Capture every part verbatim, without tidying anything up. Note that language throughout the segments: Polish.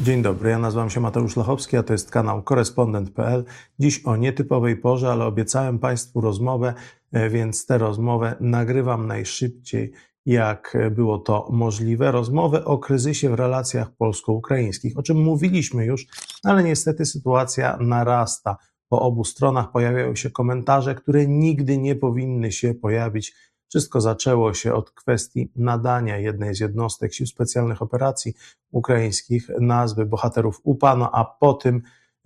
Dzień dobry, ja nazywam się Mateusz Lachowski, a to jest kanał korespondent kropka p l. Dziś o nietypowej porze, ale obiecałem Państwu rozmowę, więc tę rozmowę nagrywam najszybciej, jak było to możliwe. Rozmowę o kryzysie w relacjach polsko-ukraińskich, o czym mówiliśmy już, ale niestety sytuacja narasta. Po obu stronach pojawiają się komentarze, które nigdy nie powinny się pojawić. Wszystko zaczęło się od kwestii nadania jednej z jednostek Sił Specjalnych Operacji Ukraińskich nazwy bohaterów U P A, no a po tym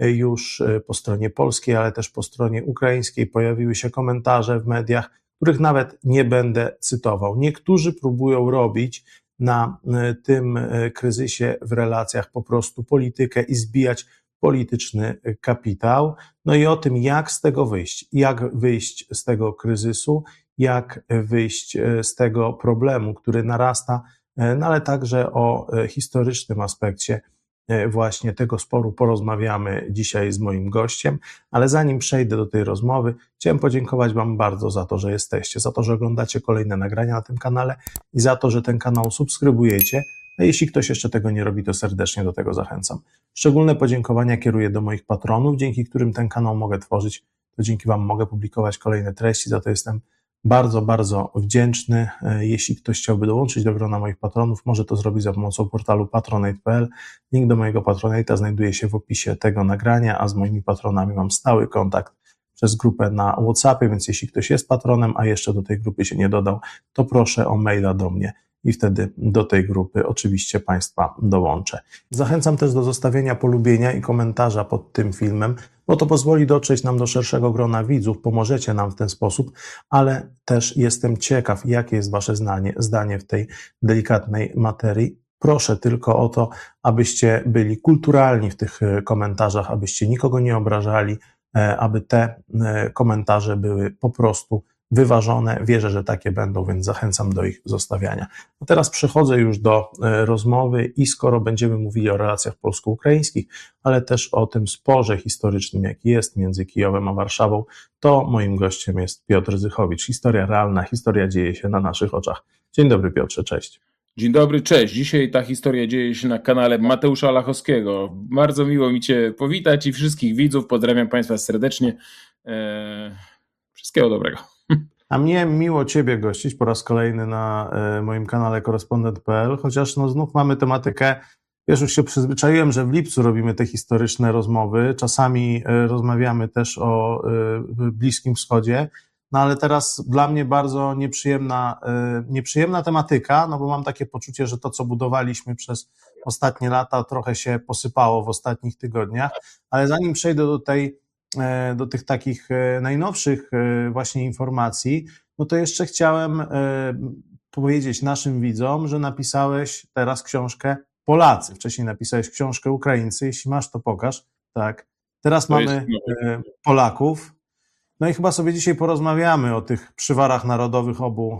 już po stronie polskiej, ale też po stronie ukraińskiej pojawiły się komentarze w mediach, których nawet nie będę cytował. Niektórzy próbują robić na tym kryzysie w relacjach po prostu politykę i zbijać polityczny kapitał. No i o tym, jak z tego wyjść, jak wyjść z tego kryzysu, jak wyjść z tego problemu, który narasta, no ale także o historycznym aspekcie właśnie tego sporu porozmawiamy dzisiaj z moim gościem, ale zanim przejdę do tej rozmowy, chciałem podziękować Wam bardzo za to, że jesteście, za to, że oglądacie kolejne nagrania na tym kanale i za to, że ten kanał subskrybujecie, a jeśli ktoś jeszcze tego nie robi, to serdecznie do tego zachęcam. Szczególne podziękowania kieruję do moich patronów, dzięki którym ten kanał mogę tworzyć, to dzięki Wam mogę publikować kolejne treści, za to jestem bardzo, bardzo wdzięczny. Jeśli ktoś chciałby dołączyć do grona moich patronów, może to zrobić za pomocą portalu patronate kropka p l. Link do mojego Patronate'a znajduje się w opisie tego nagrania, a z moimi patronami mam stały kontakt przez grupę na WhatsAppie, więc jeśli ktoś jest patronem, a jeszcze do tej grupy się nie dodał, to proszę o maila do mnie i wtedy do tej grupy oczywiście Państwa dołączę. Zachęcam też do zostawienia polubienia i komentarza pod tym filmem, bo to pozwoli dotrzeć nam do szerszego grona widzów, pomożecie nam w ten sposób, ale też jestem ciekaw, jakie jest Wasze zdanie, zdanie w tej delikatnej materii. Proszę tylko o to, abyście byli kulturalni w tych komentarzach, abyście nikogo nie obrażali, aby te komentarze były po prostu wyważone. Wierzę, że takie będą, więc zachęcam do ich zostawiania. A teraz przechodzę już do rozmowy i skoro będziemy mówili o relacjach polsko-ukraińskich, ale też o tym sporze historycznym, jaki jest między Kijowem a Warszawą, to moim gościem jest Piotr Zychowicz. Historia realna, historia dzieje się na naszych oczach. Dzień dobry, Piotrze, cześć. Dzień dobry, cześć. Dzisiaj ta historia dzieje się na kanale Mateusza Lachowskiego. Bardzo miło mi Cię powitać i wszystkich widzów. Pozdrawiam Państwa serdecznie. Eee, wszystkiego dobrego. A mnie miło Ciebie gościć po raz kolejny na y, moim kanale korespondent kropka p l, chociaż no znów mamy tematykę, wiesz, już się przyzwyczaiłem, że w lipcu robimy te historyczne rozmowy, czasami y, rozmawiamy też o y, Bliskim Wschodzie, no ale teraz dla mnie bardzo nieprzyjemna, y, nieprzyjemna tematyka, no bo mam takie poczucie, że to, co budowaliśmy przez ostatnie lata, trochę się posypało w ostatnich tygodniach, ale zanim przejdę do tej do tych takich najnowszych właśnie informacji, no to jeszcze chciałem powiedzieć naszym widzom, że napisałeś teraz książkę Polacy. Wcześniej napisałeś książkę Ukraińcy. Jeśli masz, to pokaż. Tak. Teraz to mamy jest... Polaków. No i chyba sobie dzisiaj porozmawiamy o tych przywarach narodowych obu,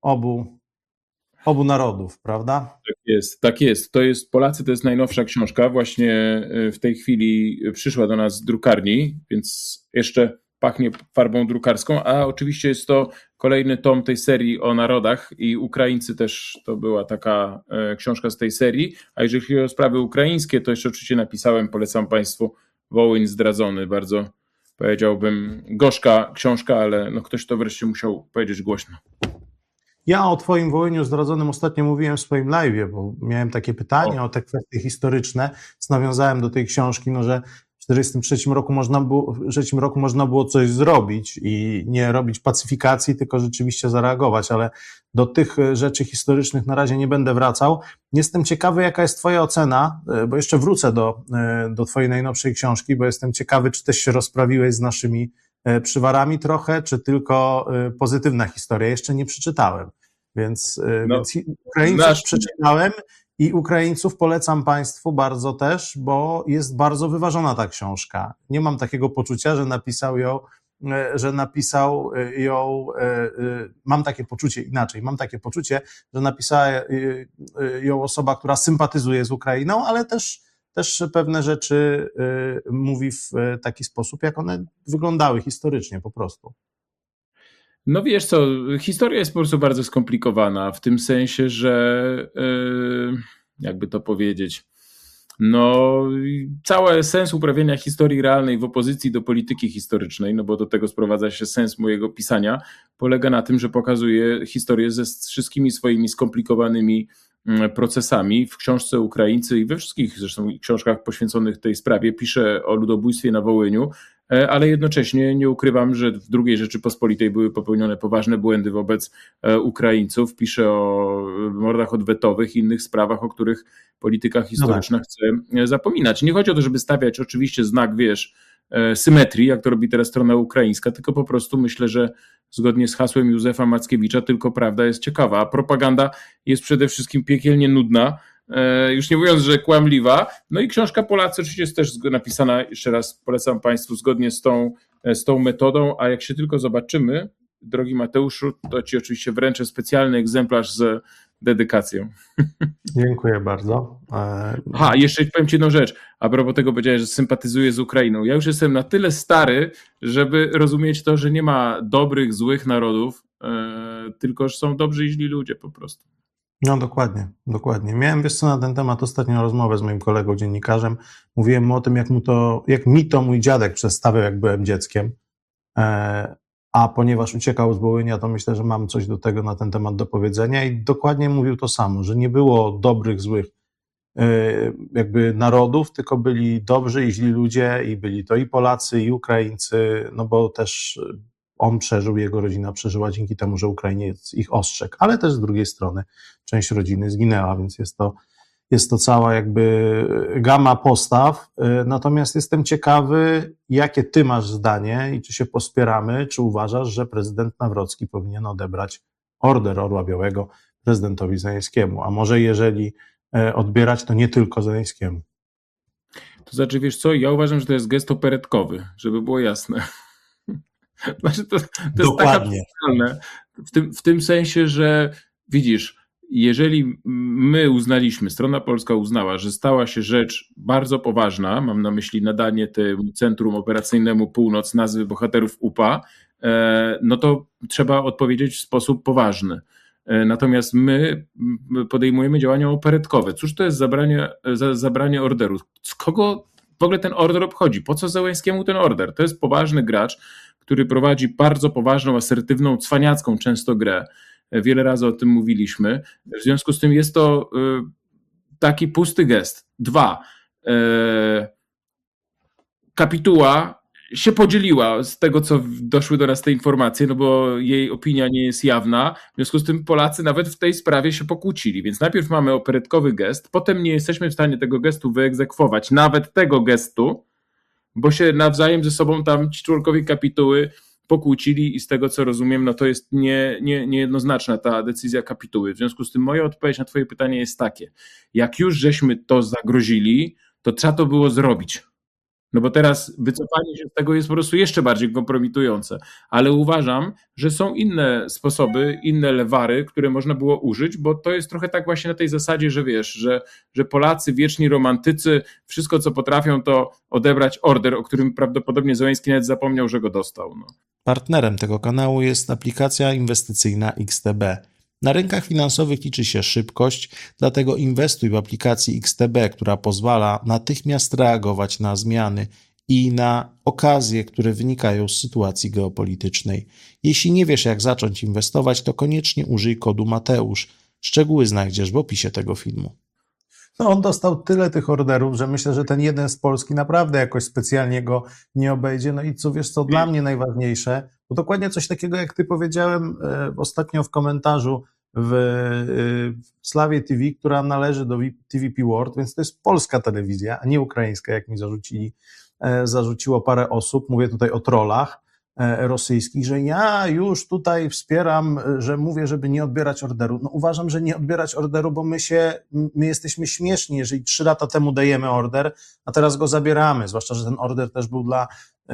obu Obu narodów, prawda? Tak jest, tak jest. To jest Polacy, to jest najnowsza książka. Właśnie w tej chwili przyszła do nas z drukarni, więc jeszcze pachnie farbą drukarską, a oczywiście jest to kolejny tom tej serii o narodach i Ukraińcy też to była taka książka z tej serii. A jeżeli chodzi o sprawy ukraińskie, to jeszcze oczywiście napisałem, polecam Państwu, Wołyń zdradzony. Bardzo, powiedziałbym, gorzka książka, ale no ktoś to wreszcie musiał powiedzieć głośno. Ja o Twoim Wołyniu zdradzonym ostatnio mówiłem w swoim live'ie, bo miałem takie pytanie o. o te kwestie historyczne. Nawiązałem do tej książki, no, że w czterdziestym trzecim roku można było, w trzecim roku można było coś zrobić i nie robić pacyfikacji, tylko rzeczywiście zareagować, ale do tych rzeczy historycznych na razie nie będę wracał. Jestem ciekawy, jaka jest Twoja ocena, bo jeszcze wrócę do, do Twojej najnowszej książki, bo jestem ciekawy, czy też się rozprawiłeś z naszymi przywarami trochę, czy tylko pozytywna historia. Jeszcze nie przeczytałem, więc, no, więc Ukraińców nasz... przeczytałem i Ukraińców polecam Państwu bardzo też, bo jest bardzo wyważona ta książka. Nie mam takiego poczucia, że napisał ją, że napisał ją, mam takie poczucie inaczej, mam takie poczucie, że napisała ją osoba, która sympatyzuje z Ukrainą, ale też też pewne rzeczy y, mówi w taki sposób, jak one wyglądały historycznie po prostu. No wiesz co, historia jest po prostu bardzo skomplikowana w tym sensie, że y, jakby to powiedzieć, No, cały sens uprawiania historii realnej w opozycji do polityki historycznej, no bo do tego sprowadza się sens mojego pisania, polega na tym, że pokazuję historię ze wszystkimi swoimi skomplikowanymi procesami. W książce Ukraińcy i we wszystkich zresztą książkach poświęconych tej sprawie piszę o ludobójstwie na Wołyniu, ale jednocześnie nie ukrywam, że w drugiej Rzeczypospolitej były popełnione poważne błędy wobec Ukraińców. Piszę o mordach odwetowych i innych sprawach, o których polityka historyczna no chce zapominać. Nie chodzi o to, żeby stawiać oczywiście znak, wiesz, symetrii, jak to robi teraz strona ukraińska, tylko po prostu myślę, że zgodnie z hasłem Józefa Mackiewicza tylko prawda jest ciekawa, a propaganda jest przede wszystkim piekielnie nudna, już nie mówiąc, że kłamliwa. No i książka Polacy oczywiście jest też napisana, jeszcze raz polecam Państwu, zgodnie z tą, z tą metodą, a jak się tylko zobaczymy, drogi Mateuszu, to Ci oczywiście wręczę specjalny egzemplarz z dedykacją. Dziękuję bardzo. Ha, jeszcze powiem Ci jedną rzecz. A propos tego powiedziałeś, że sympatyzuję z Ukrainą. Ja już jestem na tyle stary, żeby rozumieć to, że nie ma dobrych, złych narodów, tylko że są dobrzy i źli ludzie po prostu. No dokładnie, dokładnie. Miałem, wiesz co, na ten temat ostatnio rozmowę z moim kolegą dziennikarzem. Mówiłem mu o tym, jak, mu to, jak mi to mój dziadek przedstawiał, jak byłem dzieckiem. A ponieważ uciekał z Wołynia, to myślę, że mam coś do tego na ten temat do powiedzenia i dokładnie mówił to samo, że nie było dobrych, złych jakby narodów, tylko byli dobrzy i źli ludzie i byli to i Polacy, i Ukraińcy, no bo też on przeżył, jego rodzina przeżyła dzięki temu, że Ukrainiec ich ostrzegł, ale też z drugiej strony część rodziny zginęła, więc jest to, jest to cała jakby gama postaw. Natomiast jestem ciekawy, jakie ty masz zdanie i czy się pospieramy, czy uważasz, że prezydent Nawrocki powinien odebrać Order Orła Białego prezydentowi Zełenskiemu, a może jeżeli odbierać, to nie tylko Zełenskiemu. To znaczy, wiesz co, ja uważam, że to jest gest operetkowy, żeby było jasne. Znaczy to, to jest tak absurdalne w tym, w tym sensie, że widzisz, jeżeli my uznaliśmy, strona polska uznała, że stała się rzecz bardzo poważna, mam na myśli nadanie temu Centrum Operacyjnemu Północ nazwy bohaterów U P A, no to trzeba odpowiedzieć w sposób poważny. Natomiast my podejmujemy działania operetkowe. Cóż to jest zabranie, zabranie orderu? Z kogo w ogóle ten order obchodzi? Po co Zełenskiemu ten order? To jest poważny gracz, który prowadzi bardzo poważną, asertywną, cwaniacką często grę. Wiele razy o tym mówiliśmy. W związku z tym jest to taki pusty gest. Dwa. Kapituła się podzieliła z tego, co doszły do nas te informacje, no bo jej opinia nie jest jawna. W związku z tym Polacy nawet w tej sprawie się pokłócili. Więc najpierw mamy operetkowy gest, potem nie jesteśmy w stanie tego gestu wyegzekwować, nawet tego gestu, bo się nawzajem ze sobą tam ci członkowie kapituły pokłócili i z tego, co rozumiem, no to jest nie, nie, niejednoznaczna ta decyzja kapituły. W związku z tym moja odpowiedź na twoje pytanie jest takie. Jak już żeśmy to zagrozili, to trzeba to było zrobić. No bo teraz wycofanie się z tego jest po prostu jeszcze bardziej kompromitujące. Ale uważam, że są inne sposoby, inne lewary, które można było użyć, bo to jest trochę tak właśnie na tej zasadzie, że wiesz, że, że Polacy, wieczni romantycy, wszystko co potrafią to odebrać order, o którym prawdopodobnie Zełenski nawet zapomniał, że go dostał. No. Partnerem tego kanału jest aplikacja inwestycyjna X T B. Na rynkach finansowych liczy się szybkość, dlatego inwestuj w aplikacji X T B, która pozwala natychmiast reagować na zmiany i na okazje, które wynikają z sytuacji geopolitycznej. Jeśli nie wiesz, jak zacząć inwestować, to koniecznie użyj kodu Mateusz. Szczegóły znajdziesz w opisie tego filmu. No, on dostał tyle tych orderów, że myślę, że ten jeden z Polski naprawdę jakoś specjalnie go nie obejdzie. No i co wiesz, co dla mnie najważniejsze, bo dokładnie coś takiego, jak ty powiedziałem e, ostatnio w komentarzu w, e, w Slawie T V, która należy do T V P World, więc to jest polska telewizja, a nie ukraińska, jak mi zarzucili, e, zarzuciło parę osób. Mówię tutaj o trollach rosyjskich, że ja już tutaj wspieram, że mówię, żeby nie odbierać orderu. No uważam, że nie odbierać orderu, bo my się, my jesteśmy śmieszni, jeżeli trzy lata temu dajemy order, a teraz go zabieramy, zwłaszcza, że ten order też był dla,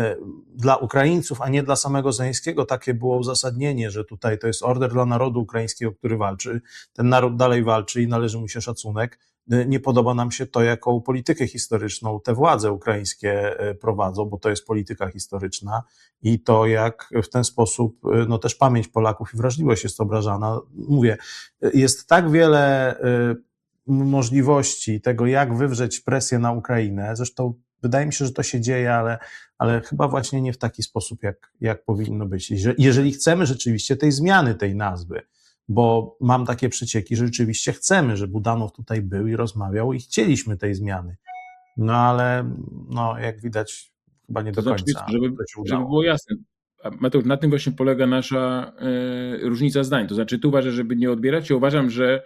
dla Ukraińców, a nie dla samego Zełenskiego. Takie było uzasadnienie, że tutaj to jest order dla narodu ukraińskiego, który walczy. Ten naród dalej walczy i należy mu się szacunek. Nie podoba nam się to, jaką politykę historyczną te władze ukraińskie prowadzą, bo to jest polityka historyczna i to, jak w ten sposób, no też pamięć Polaków i wrażliwość jest obrażana. Mówię, jest tak wiele możliwości tego, jak wywrzeć presję na Ukrainę. Zresztą wydaje mi się, że to się dzieje, ale, ale chyba właśnie nie w taki sposób, jak, jak powinno być. Jeżeli chcemy rzeczywiście tej zmiany tej nazwy, bo mam takie przecieki, że rzeczywiście chcemy, żeby Budanow tutaj był i rozmawiał i chcieliśmy tej zmiany. No ale no, jak widać, chyba nie To do znaczy, końca żeby, to się żeby udało. było jasne, Mateusz, na tym właśnie polega nasza e, różnica zdań. To znaczy, ty uważasz, żeby nie odbierać, ja uważam, że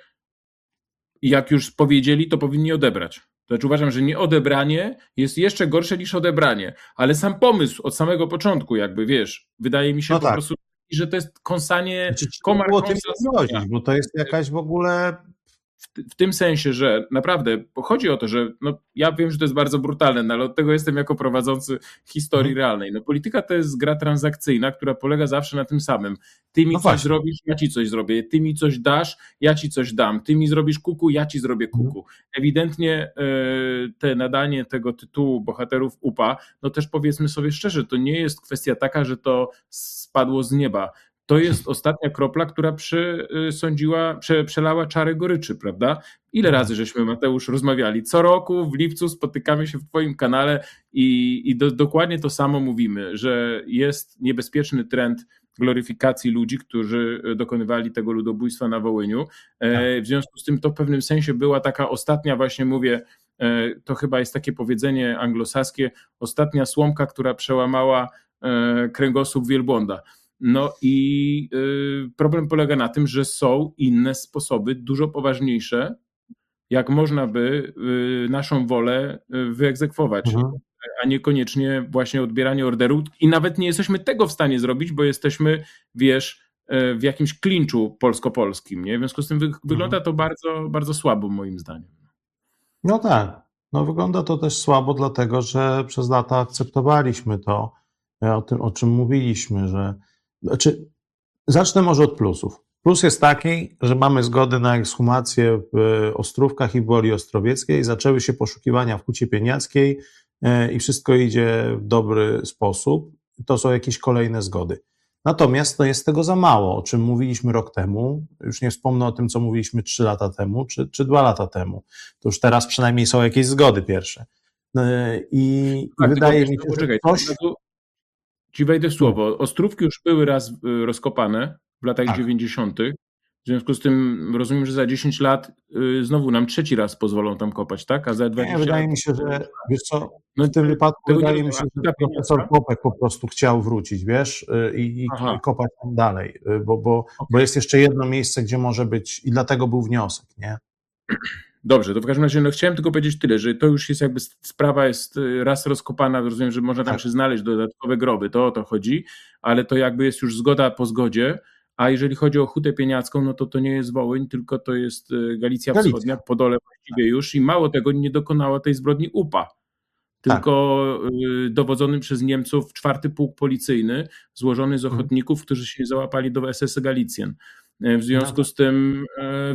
jak już powiedzieli, to powinni odebrać. To znaczy uważam, że nieodebranie jest jeszcze gorsze niż odebranie, ale sam pomysł od samego początku jakby, wiesz, wydaje mi się No po tak. prostu, że to jest kąsanie Znaczy, trzeba komar było tym kąsa nie grozić, bo to jest jakaś w ogóle... w tym sensie, że naprawdę chodzi o to, że no, ja wiem, że to jest bardzo brutalne, no, ale od tego jestem jako prowadzący historii Mhm. realnej. No, polityka to jest gra transakcyjna, która polega zawsze na tym samym. Ty mi No coś właśnie. zrobisz, ja ci coś zrobię. Ty mi coś dasz, ja ci coś dam. Ty mi zrobisz kuku, ja ci zrobię kuku. Ewidentnie e, te nadanie tego tytułu bohaterów U P A, no też powiedzmy sobie szczerze, to nie jest kwestia taka, że to spadło z nieba. To jest ostatnia kropla, która przesądziła, prze, przelała czarę goryczy, prawda? Ile razy żeśmy, Mateusz, rozmawiali? Co roku w lipcu spotykamy się w twoim kanale i, i do, dokładnie to samo mówimy, że jest niebezpieczny trend gloryfikacji ludzi, którzy dokonywali tego ludobójstwa na Wołyniu. E, w związku z tym to w pewnym sensie była taka ostatnia, właśnie mówię, e, to chyba jest takie powiedzenie anglosaskie, ostatnia słomka, która przełamała e, kręgosłup wielbłąda. No i y, problem polega na tym, że są inne sposoby, dużo poważniejsze, jak można by y, naszą wolę y, wyegzekwować, Mhm. a niekoniecznie właśnie odbieranie orderu. I nawet nie jesteśmy tego w stanie zrobić, bo jesteśmy, wiesz, y, w jakimś klinczu polsko-polskim. Nie? W związku z tym wy, wygląda to bardzo, bardzo słabo moim zdaniem. No tak. No wygląda to też słabo, dlatego że przez lata akceptowaliśmy to, o tym, o czym mówiliśmy, że... Znaczy, zacznę może od plusów. Plus jest taki, że mamy zgody na ekshumację w Ostrówkach i w Woli Ostrowieckiej. Zaczęły się poszukiwania w Hucie Pieniackiej i wszystko idzie w dobry sposób. To są jakieś kolejne zgody. Natomiast to jest tego za mało, o czym mówiliśmy rok temu. Już nie wspomnę o tym, co mówiliśmy trzy lata temu, czy, czy dwa lata temu. To już teraz przynajmniej są jakieś zgody pierwsze. I, Tak, i wydaje tylko, mi się, że poczekaj, coś... Ci wejdę w słowo. Ostrówki już były raz rozkopane w latach Tak. dziewięćdziesiątych. W związku z tym rozumiem, że za dziesięć lat y, znowu nam trzeci raz pozwolą tam kopać, tak? A za dwadzieścia Nie, wydaje lat... mi się, że wiesz co, No, w tym wypadku tego wydaje nie mi się, wiem, że a profesor pieniądza? Popek po prostu chciał wrócić, wiesz, i, i, Aha. i kopać tam dalej, bo, bo, Okej. bo jest jeszcze jedno miejsce, gdzie może być i dlatego był wniosek, nie? Dobrze, to w każdym razie no, chciałem tylko powiedzieć tyle, że to już jest jakby sprawa jest raz rozkopana, rozumiem, że można tam Tak. się znaleźć dodatkowe groby, to o to chodzi, ale to jakby jest już zgoda po zgodzie, a jeżeli chodzi o Hutę Pieniacką, no to to nie jest Wołyń, tylko to jest Galicja, Galicja. Wschodnia, Podole właściwie już i mało tego, nie dokonała tej zbrodni U P A, tylko tak. dowodzony przez Niemców czwarty pułk policyjny, złożony z ochotników, którzy się załapali do S S Galicjen. W związku no. z tym... E,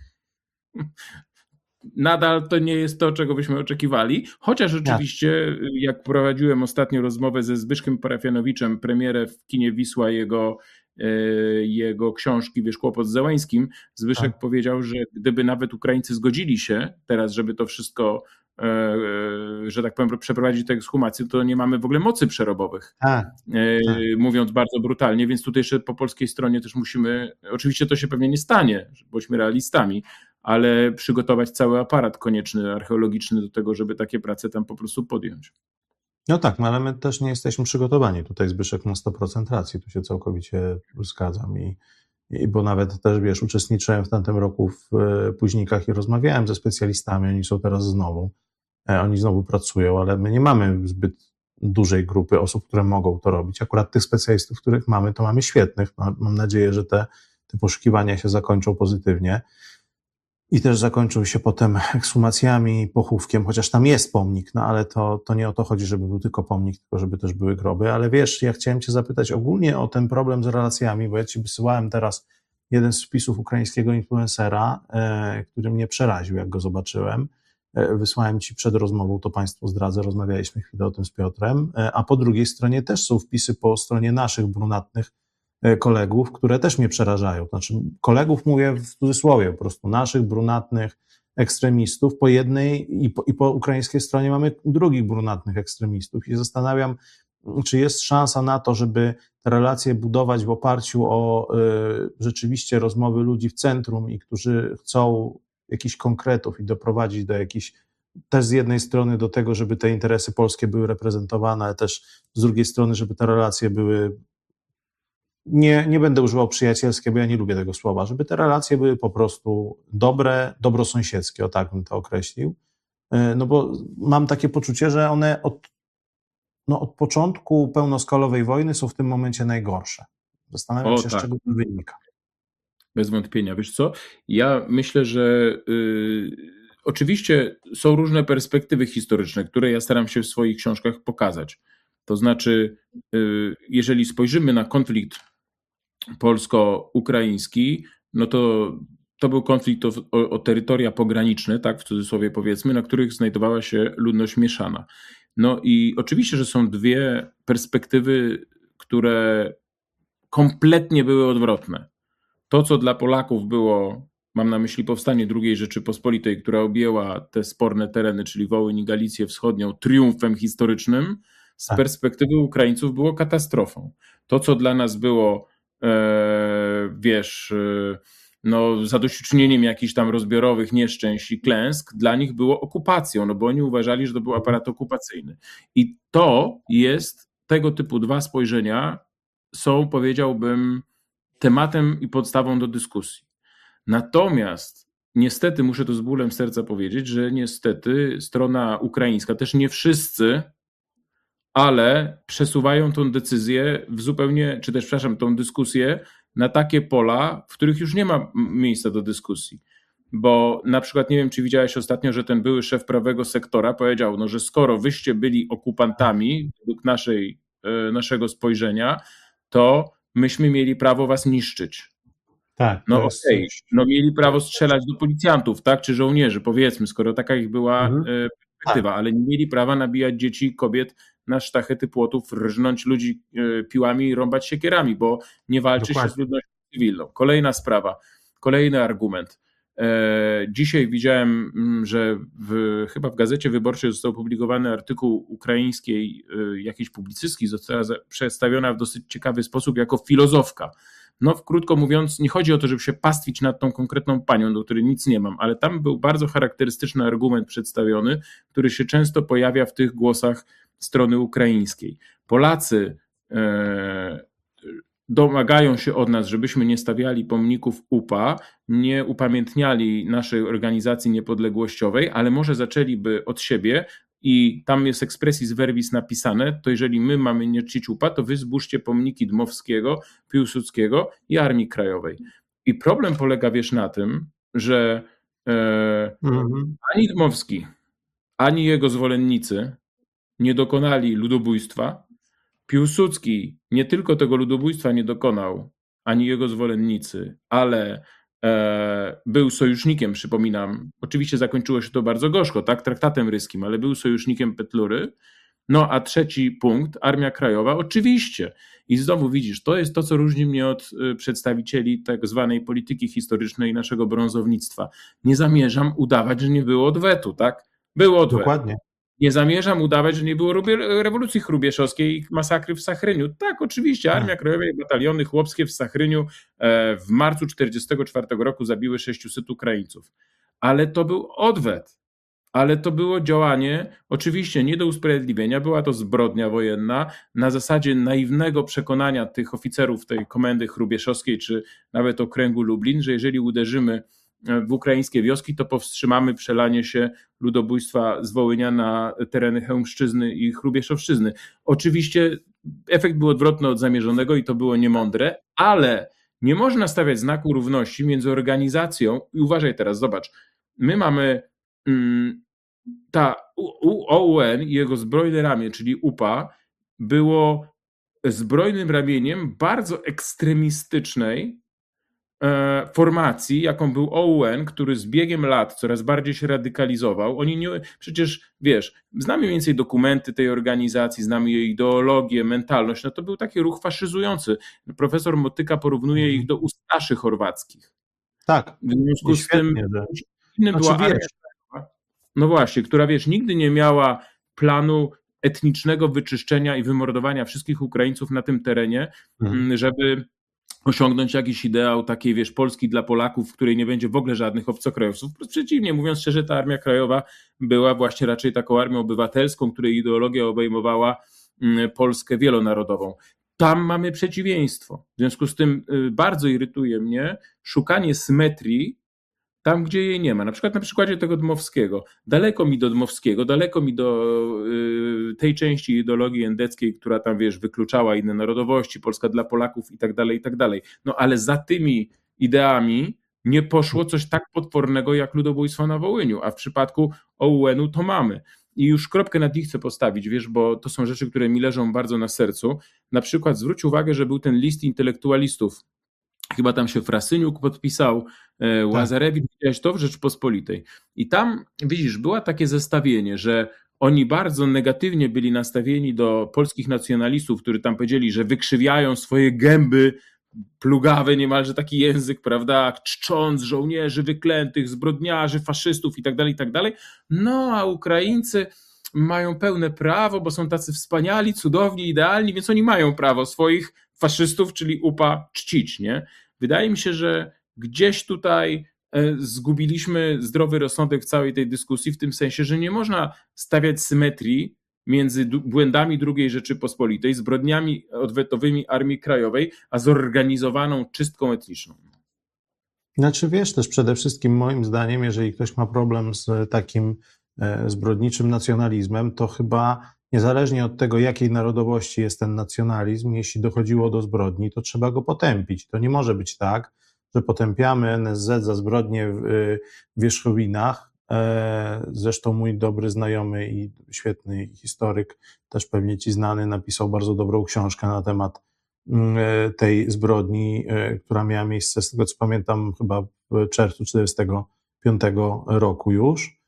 nadal to nie jest to, czego byśmy oczekiwali, chociaż rzeczywiście, jak prowadziłem ostatnio rozmowę ze Zbyszkiem Parafianowiczem, premierem w kinie Wisła, jego, jego książki Wiesz, kłopot z Zełańskim, Zbyszek tak. powiedział, że gdyby nawet Ukraińcy zgodzili się teraz, żeby to wszystko, że tak powiem, przeprowadzić tę ekshumację, to nie mamy w ogóle mocy przerobowych. Tak. Tak. Mówiąc bardzo brutalnie, więc tutaj jeszcze po polskiej stronie też musimy, oczywiście to się pewnie nie stanie, bądźmy realistami, ale przygotować cały aparat konieczny, archeologiczny do tego, żeby takie prace tam po prostu podjąć. No tak, no ale my też nie jesteśmy przygotowani. Tutaj Zbyszek ma sto procent racji, tu się całkowicie zgadzam i, i bo nawet też, wiesz, uczestniczyłem w tamtym roku w Późnikach i rozmawiałem ze specjalistami, oni są teraz znowu, oni znowu pracują, ale my nie mamy zbyt dużej grupy osób, które mogą to robić. Akurat tych specjalistów, których mamy, to mamy świetnych. Mam nadzieję, że te, te poszukiwania się zakończą pozytywnie. I też zakończył się potem ekshumacjami i pochówkiem, chociaż tam jest pomnik, no ale to, to nie o to chodzi, żeby był tylko pomnik, tylko żeby też były groby. Ale wiesz, ja chciałem cię zapytać ogólnie o ten problem z relacjami, bo ja ci wysyłałem teraz jeden z wpisów ukraińskiego influencera, e, który mnie przeraził, jak go zobaczyłem. E, wysłałem ci przed rozmową, to państwu zdradzę, rozmawialiśmy chwilę o tym z Piotrem, e, a po drugiej stronie też są wpisy po stronie naszych brunatnych kolegów, które też mnie przerażają. Znaczy kolegów mówię w cudzysłowie, po prostu naszych, brunatnych, ekstremistów po jednej i po, i po ukraińskiej stronie mamy drugich brunatnych ekstremistów i zastanawiam, czy jest szansa na to, żeby te relacje budować w oparciu o y, rzeczywiście rozmowy ludzi w centrum i którzy chcą jakichś konkretów i doprowadzić do jakichś, też z jednej strony do tego, żeby te interesy polskie były reprezentowane, ale też z drugiej strony, żeby te relacje były, nie, nie będę używał przyjacielskie, bo ja nie lubię tego słowa, żeby te relacje były po prostu dobre, dobrosąsiedzkie, o tak bym to określił. No bo mam takie poczucie, że one od, no od początku pełnoskalowej wojny są w tym momencie najgorsze. Zastanawiam O, się, tak. z czego to wynika. Bez wątpienia. Wiesz co? Ja myślę, że y, oczywiście są różne perspektywy historyczne, które ja staram się w swoich książkach pokazać. To znaczy, y, jeżeli spojrzymy na konflikt polsko-ukraiński, no to to był konflikt o, o, o terytoria pograniczne, tak w cudzysłowie powiedzmy, na których znajdowała się ludność mieszana. No i oczywiście, że są dwie perspektywy, które kompletnie były odwrotne. To, co dla Polaków było, mam na myśli powstanie drugiej Rzeczypospolitej, która objęła te sporne tereny, czyli Wołyń i Galicję Wschodnią, triumfem historycznym, z Tak. perspektywy Ukraińców było katastrofą. To, co dla nas było, e, wiesz, e, no, zadośćuczynieniem jakichś tam rozbiorowych nieszczęść i klęsk, dla nich było okupacją, no bo oni uważali, że to był aparat okupacyjny. I to jest, tego typu dwa spojrzenia są, powiedziałbym, tematem i podstawą do dyskusji. Natomiast niestety muszę to z bólem serca powiedzieć, że niestety strona ukraińska, też nie wszyscy, ale przesuwają tą decyzję w zupełnie, czy też, przepraszam, tą dyskusję na takie pola, w których już nie ma miejsca do dyskusji. Bo na przykład, nie wiem, czy widziałeś ostatnio, że ten były szef prawego sektora powiedział, no, że skoro wyście byli okupantami, według naszej, naszego spojrzenia, to myśmy mieli prawo was niszczyć. Tak, no jest okej, coś... no mieli prawo strzelać do policjantów, tak, czy żołnierzy, powiedzmy, skoro taka ich była Mhm. perspektywa, ale nie mieli prawa nabijać dzieci i kobiet na sztachety płotów, rżnąć ludzi piłami i rąbać siekierami, bo nie walczy Dokładnie. się z ludnością cywilną. Kolejna sprawa, kolejny argument. Dzisiaj widziałem, że w, chyba w Gazecie Wyborczej został opublikowany artykuł ukraińskiej jakiejś publicystki, została przedstawiona w dosyć ciekawy sposób jako filozofka. No, krótko mówiąc, nie chodzi o to, żeby się pastwić nad tą konkretną panią, do której nic nie mam, ale tam był bardzo charakterystyczny argument przedstawiony, który się często pojawia w tych głosach strony ukraińskiej. Polacy e, domagają się od nas, żebyśmy nie stawiali pomników U P A, nie upamiętniali naszej organizacji niepodległościowej, ale może zaczęliby od siebie i tam jest expressis verbis napisane, to jeżeli my mamy nie czcić U P A, to wy zbóżcie pomniki Dmowskiego, Piłsudskiego i Armii Krajowej. I problem polega, wiesz, na tym, że e, Mhm. ani Dmowski, ani jego zwolennicy nie dokonali ludobójstwa. Piłsudski nie tylko tego ludobójstwa nie dokonał, ani jego zwolennicy, ale e, był sojusznikiem, przypominam. Oczywiście zakończyło się to bardzo gorzko, tak, traktatem ryskim, ale był sojusznikiem Petlury. No a trzeci punkt, Armia Krajowa, oczywiście. I znowu widzisz, to jest to, co różni mnie od przedstawicieli tak zwanej polityki historycznej naszego brązownictwa. Nie zamierzam udawać, że nie było odwetu, tak? Było odwet. Dokładnie. Nie zamierzam udawać, że nie było rewolucji chrubieszowskiej i masakry w Sachryniu. Tak, oczywiście, Armia Krajowa i bataliony chłopskie w Sachryniu w marcu tysiąc dziewięćset czterdziestego czwartego roku zabiły sześciuset Ukraińców. Ale to był odwet. Ale to było działanie, oczywiście nie do usprawiedliwienia, była to zbrodnia wojenna na zasadzie naiwnego przekonania tych oficerów tej komendy chrubieszowskiej, czy nawet okręgu Lublin, że jeżeli uderzymy w ukraińskie wioski, to powstrzymamy przelanie się ludobójstwa z Wołynia na tereny Chełmszczyzny i Chrubieszowszczyzny. Oczywiście efekt był odwrotny od zamierzonego i to było niemądre, ale nie można stawiać znaku równości między organizacją i uważaj teraz, zobacz, my mamy mm, ta O U N i jego zbrojne ramię, czyli U P A, było zbrojnym ramieniem bardzo ekstremistycznej formacji, jaką był O U N, który z biegiem lat coraz bardziej się radykalizował. Oni nie, przecież wiesz, znamy mniej więcej dokumenty tej organizacji, znamy jej ideologię, mentalność, no to był taki ruch faszyzujący. Profesor Motyka porównuje ich do ustaszy chorwackich. Tak. W związku z tym że... innym Znaczy, była wiesz, Armia Krajowa, no właśnie, która wiesz, nigdy nie miała planu etnicznego wyczyszczenia i wymordowania wszystkich Ukraińców na tym terenie, mhm. żeby osiągnąć jakiś ideał takiej, wiesz, Polski dla Polaków, w której nie będzie w ogóle żadnych obcokrajowców. Przeciwnie, mówiąc szczerze, ta Armia Krajowa była właśnie raczej taką armią obywatelską, której ideologia obejmowała Polskę wielonarodową. Tam mamy przeciwieństwo. W związku z tym bardzo irytuje mnie szukanie symetrii tam, gdzie jej nie ma. Na przykład na przykładzie tego Dmowskiego. Daleko mi do Dmowskiego, daleko mi do y, tej części ideologii endeckiej, która tam, wiesz, wykluczała inne narodowości, Polska dla Polaków i tak dalej, i tak dalej. No ale za tymi ideami nie poszło coś tak potwornego jak ludobójstwo na Wołyniu, a w przypadku O U N-u to mamy. I już kropkę nad i chcę postawić, wiesz, bo to są rzeczy, które mi leżą bardzo na sercu. Na przykład zwróć uwagę, że był ten list intelektualistów. Chyba tam się Frasyniuk podpisał, Łazarewicz, widziałeś to w Rzeczpospolitej. I tam, widzisz, było takie zestawienie, że oni bardzo negatywnie byli nastawieni do polskich nacjonalistów, którzy tam powiedzieli, że wykrzywiają swoje gęby, plugawy niemalże taki język, prawda, czcząc żołnierzy wyklętych, zbrodniarzy, faszystów i tak dalej, i tak dalej. No a Ukraińcy mają pełne prawo, bo są tacy wspaniali, cudowni, idealni, więc oni mają prawo swoich faszystów, czyli U P A, czcić, nie? Wydaje mi się, że gdzieś tutaj zgubiliśmy zdrowy rozsądek w całej tej dyskusji, w tym sensie, że nie można stawiać symetrii między błędami drugiej Rzeczypospolitej, zbrodniami odwetowymi Armii Krajowej, a zorganizowaną czystką etniczną. Znaczy wiesz, też przede wszystkim moim zdaniem, jeżeli ktoś ma problem z takim zbrodniczym nacjonalizmem, to chyba niezależnie od tego, jakiej narodowości jest ten nacjonalizm, jeśli dochodziło do zbrodni, to trzeba go potępić. To nie może być tak, że potępiamy N S Z za zbrodnie w Wierzchowinach. Zresztą mój dobry znajomy i świetny historyk, też pewnie ci znany, napisał bardzo dobrą książkę na temat tej zbrodni, która miała miejsce, z tego co pamiętam, chyba w czerwcu czterdziestego piątego roku już,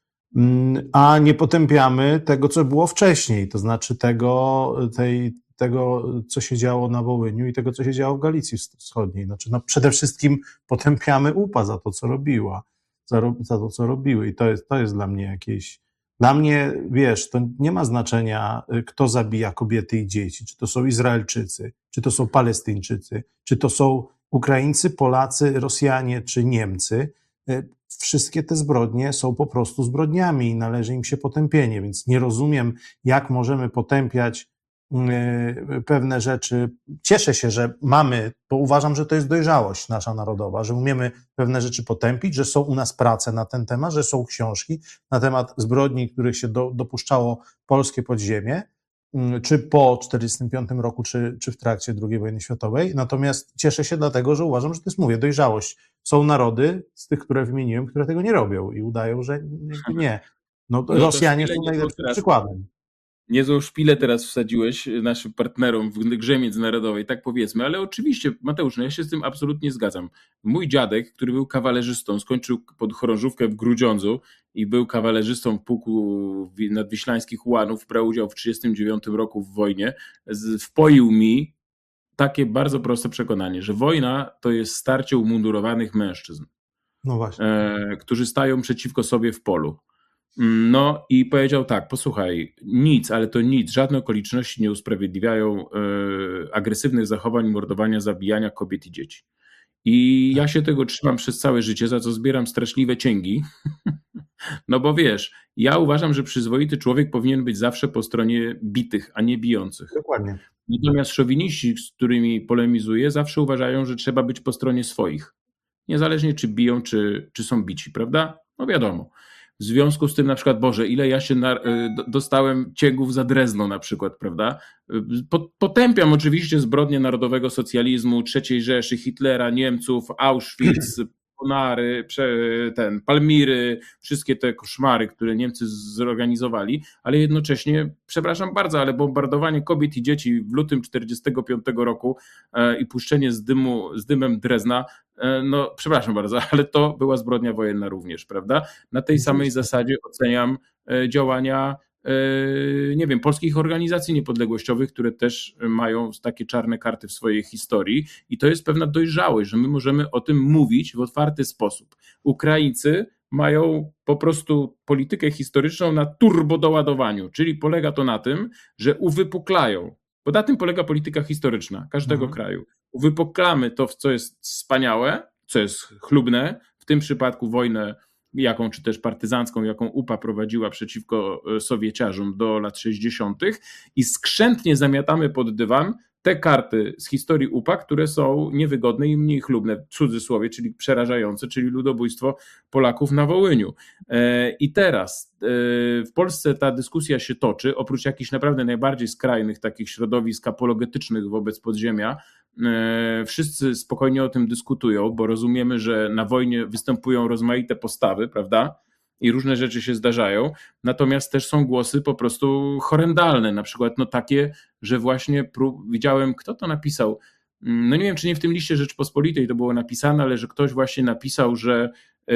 a nie potępiamy tego, co było wcześniej, to znaczy tego, tej, tego, co się działo na Wołyniu i tego, co się działo w Galicji Wschodniej. Znaczy, no przede wszystkim potępiamy U P A za to, co robiła, za, za to, co robiły i to jest, to jest dla mnie jakieś... Dla mnie, wiesz, to nie ma znaczenia, kto zabija kobiety i dzieci, czy to są Izraelczycy, czy to są Palestyńczycy, czy to są Ukraińcy, Polacy, Rosjanie, czy Niemcy. Wszystkie te zbrodnie są po prostu zbrodniami i należy im się potępienie, więc nie rozumiem, jak możemy potępiać pewne rzeczy. Cieszę się, że mamy, bo uważam, że to jest dojrzałość nasza narodowa, że umiemy pewne rzeczy potępić, że są u nas prace na ten temat, że są książki na temat zbrodni, których się do, dopuszczało polskie podziemie, czy po czterdziestym piątym roku, czy, czy w trakcie drugiej wojny światowej. Natomiast cieszę się dlatego, że uważam, że to jest, mówię, dojrzałość. Są narody, z tych, które wymieniłem, które tego nie robią i udają, że nie. No, no Rosjanie są najlepszym przykładem. Niezłą szpilę teraz wsadziłeś naszym partnerom w grze międzynarodowej, tak powiedzmy, ale oczywiście, Mateusz, no ja się z tym absolutnie zgadzam. Mój dziadek, który był kawalerzystą, skończył podchorążówkę w Grudziądzu i był kawalerzystą pułku nadwiślańskich ułanów, brał udział w trzydziestym dziewiątym roku w wojnie, wpoił mi takie bardzo proste przekonanie, że wojna to jest starcie umundurowanych mężczyzn, no właśnie. e, którzy stają przeciwko sobie w polu. No i powiedział tak, posłuchaj, nic, ale to nic, żadne okoliczności nie usprawiedliwiają e, agresywnych zachowań, mordowania, zabijania kobiet i dzieci. I ja się tego trzymam przez całe życie, za co zbieram straszliwe cięgi, no bo wiesz, ja uważam, że przyzwoity człowiek powinien być zawsze po stronie bitych, a nie bijących. Dokładnie. Natomiast szowiniści, z którymi polemizuję, zawsze uważają, że trzeba być po stronie swoich. Niezależnie czy biją, czy, czy są bici, prawda? No wiadomo. W związku z tym na przykład, Boże, ile ja się na, dostałem cięgów za Drezno na przykład, prawda? Potępiam oczywiście zbrodnie narodowego socjalizmu, trzeciej Rzeszy, Hitlera, Niemców, Auschwitz, Ponary, ten, Palmiry, wszystkie te koszmary, które Niemcy zorganizowali, ale jednocześnie, przepraszam bardzo, ale bombardowanie kobiet i dzieci w lutym czterdziestego piątego roku i puszczenie z, dymu, z dymem Drezna, no przepraszam bardzo, ale to była zbrodnia wojenna również, prawda? Na tej samej zasadzie oceniam działania, nie wiem, polskich organizacji niepodległościowych, które też mają takie czarne karty w swojej historii i to jest pewna dojrzałość, że my możemy o tym mówić w otwarty sposób. Ukraińcy mają po prostu politykę historyczną na turbodoładowaniu, czyli polega to na tym, że uwypuklają, bo na tym polega polityka historyczna każdego Mhm. kraju. Uwypuklamy to, co jest wspaniałe, co jest chlubne, w tym przypadku wojnę, jaką czy też partyzancką, jaką U P A prowadziła przeciwko Sowieciarzom do lat sześćdziesiątych i skrzętnie zamiatamy pod dywan te karty z historii U P A, które są niewygodne i mniej chlubne, w cudzysłowie, czyli przerażające, czyli ludobójstwo Polaków na Wołyniu. I teraz w Polsce ta dyskusja się toczy, oprócz jakichś naprawdę najbardziej skrajnych takich środowisk apologetycznych wobec podziemia, wszyscy spokojnie o tym dyskutują, bo rozumiemy, że na wojnie występują rozmaite postawy, prawda? I różne rzeczy się zdarzają, natomiast też są głosy po prostu horrendalne, na przykład no takie, że właśnie prób, widziałem, kto to napisał, no nie wiem, czy nie w tym liście Rzeczpospolitej to było napisane, ale że ktoś właśnie napisał, że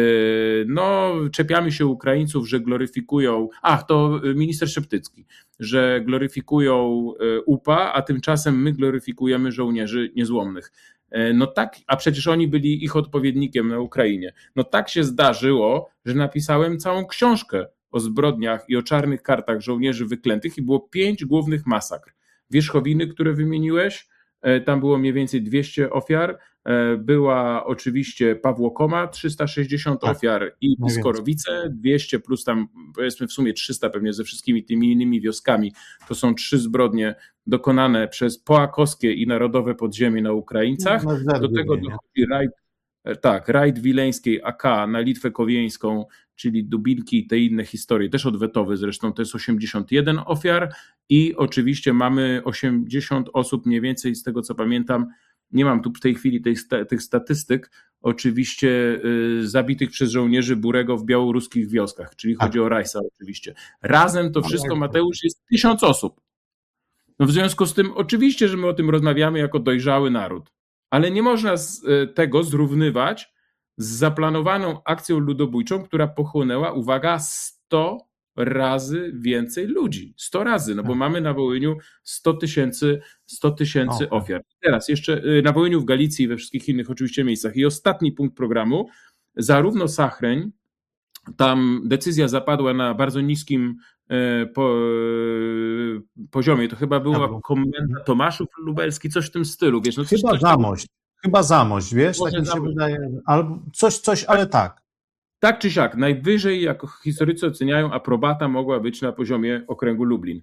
no czepiamy się Ukraińców, że gloryfikują, ach, to minister Szeptycki, że gloryfikują U P A, a tymczasem my gloryfikujemy żołnierzy niezłomnych. No tak, a przecież oni byli ich odpowiednikiem na Ukrainie. No tak się zdarzyło, że napisałem całą książkę o zbrodniach i o czarnych kartach żołnierzy wyklętych i było pięć głównych masakr. Wierzchowiny, które wymieniłeś, tam było mniej więcej dwieście ofiar, była oczywiście Pawłokoma, trzysta sześćdziesiąt tak, ofiar i Piskorowice, dwieście plus tam powiedzmy w sumie trzysta pewnie ze wszystkimi tymi innymi wioskami. To są trzy zbrodnie dokonane przez poakowskie i narodowe podziemie na Ukraińcach. No, do tego dochodzi rajd, tak, rajd wileńskiej A K na Litwę Kowieńską, czyli Dubinki i te inne historie, też odwetowy zresztą, to jest osiemdziesiąt jeden ofiar i oczywiście mamy osiemdziesiąt osób mniej więcej, z tego co pamiętam, nie mam tu w tej chwili tych, tych statystyk, oczywiście y, zabitych przez żołnierzy Burego w białoruskich wioskach, czyli chodzi o Rajsa oczywiście. Razem to wszystko, Mateusz, jest tysiąc osób. No w związku z tym oczywiście, że my o tym rozmawiamy jako dojrzały naród, ale nie można z, y, tego zrównywać z zaplanowaną akcją ludobójczą, która pochłonęła, uwaga, sto razy więcej ludzi. sto razy, no bo mamy na Wołyniu sto tysięcy sto tysięcy okay. ofiar. Teraz jeszcze na Wołyniu, w Galicji i we wszystkich innych oczywiście miejscach. I ostatni punkt programu, zarówno Sachreń, tam decyzja zapadła na bardzo niskim e, po, e, poziomie, to chyba była komenda Tomaszów Lubelski, coś w tym stylu. Wiesz, no coś, chyba coś Zamość, tam... chyba Zamość, wiesz, tak mi się Zamość. wydaje, albo coś, coś, ale tak. Tak czy siak, najwyżej, jako historycy oceniają, aprobata mogła być na poziomie okręgu Lublin.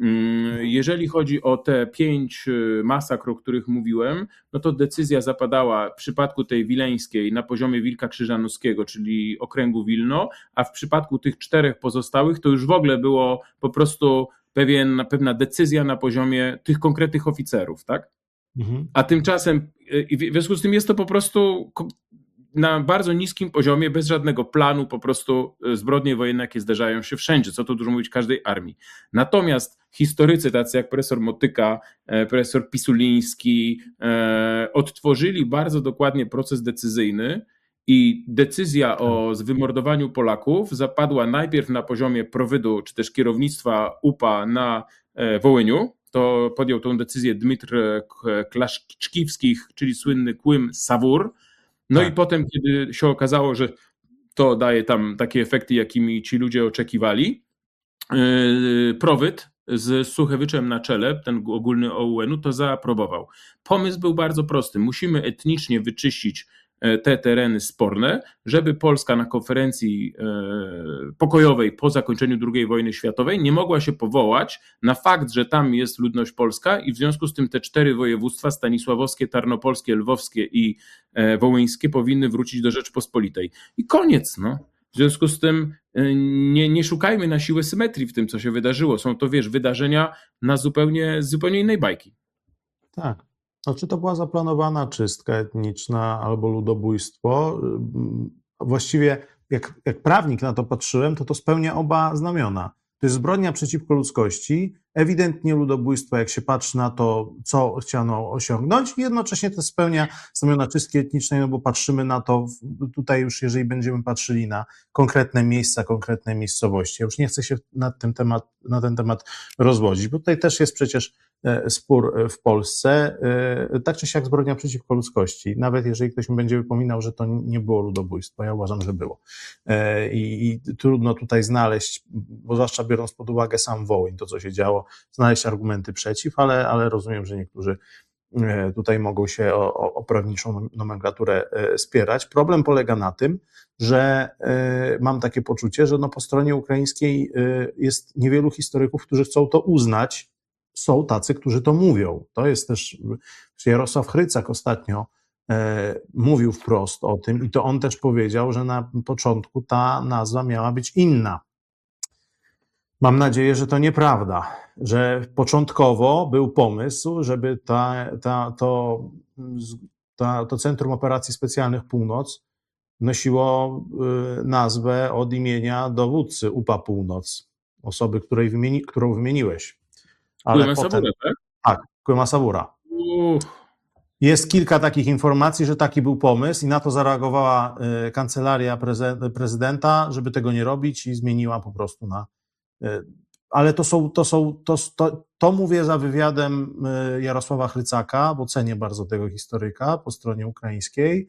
Jeżeli chodzi o te pięć masakr, o których mówiłem, no to decyzja zapadała w przypadku tej wileńskiej na poziomie Wilka Krzyżanowskiego, czyli okręgu Wilno, a w przypadku tych czterech pozostałych to już w ogóle było po prostu pewien, pewna decyzja na poziomie tych konkretnych oficerów, tak? Mhm. A tymczasem, w związku z tym jest to po prostu na bardzo niskim poziomie, bez żadnego planu, po prostu zbrodnie wojenne, jakie zdarzają się wszędzie, co tu dużo mówić, każdej armii. Natomiast historycy tacy jak profesor Motyka, profesor Pisuliński odtworzyli bardzo dokładnie proces decyzyjny i decyzja o wymordowaniu Polaków zapadła najpierw na poziomie prowydu, czy też kierownictwa U P A na Wołyniu. To podjął tę decyzję Dmytr Klaszkiwskich, czyli słynny Kłym Sawur. No tak. I potem, kiedy się okazało, że to daje tam takie efekty, jakimi ci ludzie oczekiwali, yy, Prowyd z Suchewyczem na czele, ten ogólny O U N-u, to zaaprobował. Pomysł był bardzo prosty. Musimy etnicznie wyczyścić te tereny sporne, żeby Polska na konferencji pokojowej po zakończeniu drugiej wojny światowej nie mogła się powołać na fakt, że tam jest ludność polska i w związku z tym te cztery województwa, stanisławowskie, tarnopolskie, lwowskie i wołyńskie, powinny wrócić do Rzeczpospolitej. I koniec, no. W związku z tym nie, nie szukajmy na siłę symetrii w tym, co się wydarzyło. Są to, wiesz, wydarzenia na zupełnie, zupełnie innej bajki. Tak. No, czy to była zaplanowana czystka etniczna albo ludobójstwo? Właściwie jak, jak prawnik na to patrzyłem, to to spełnia oba znamiona. To jest zbrodnia przeciwko ludzkości, ewidentnie ludobójstwo, jak się patrzy na to, co chciano osiągnąć, i jednocześnie to spełnia znamiona czystki etnicznej, no bo patrzymy na to tutaj już, jeżeli będziemy patrzyli na konkretne miejsca, konkretne miejscowości. Ja już nie chcę się na ten temat, na ten temat rozwodzić, bo tutaj też jest przecież spór w Polsce, tak czy siak zbrodnia przeciwko ludzkości. Nawet jeżeli ktoś mi będzie wypominał, że to nie było ludobójstwo, ja uważam, że było. I, i trudno tutaj znaleźć, bo zwłaszcza biorąc pod uwagę sam Wołyń, to co się działo, znaleźć argumenty przeciw, ale, ale rozumiem, że niektórzy tutaj mogą się o, o prawniczą nomenklaturę spierać. Problem polega na tym, że mam takie poczucie, że no po stronie ukraińskiej jest niewielu historyków, którzy chcą to uznać. Są tacy, którzy to mówią. To jest też, Jarosław Hrycak ostatnio e, mówił wprost o tym i to on też powiedział, że na początku ta nazwa miała być inna. Mam nadzieję, że to nieprawda, że początkowo był pomysł, żeby ta, ta, to, ta, to Centrum Operacji Specjalnych Północ nosiło nazwę od imienia dowódcy U P A Północ, osoby, której wymieni, którą wymieniłeś. Ale Kłema potem, Sabura, tak? Tak, Kłema Sabura. Uff. Jest kilka takich informacji, że taki był pomysł i na to zareagowała kancelaria prezydenta, żeby tego nie robić i zmieniła po prostu na... Ale to są, to są, to, to, to mówię za wywiadem Jarosława Hrycaka, bo cenię bardzo tego historyka po stronie ukraińskiej.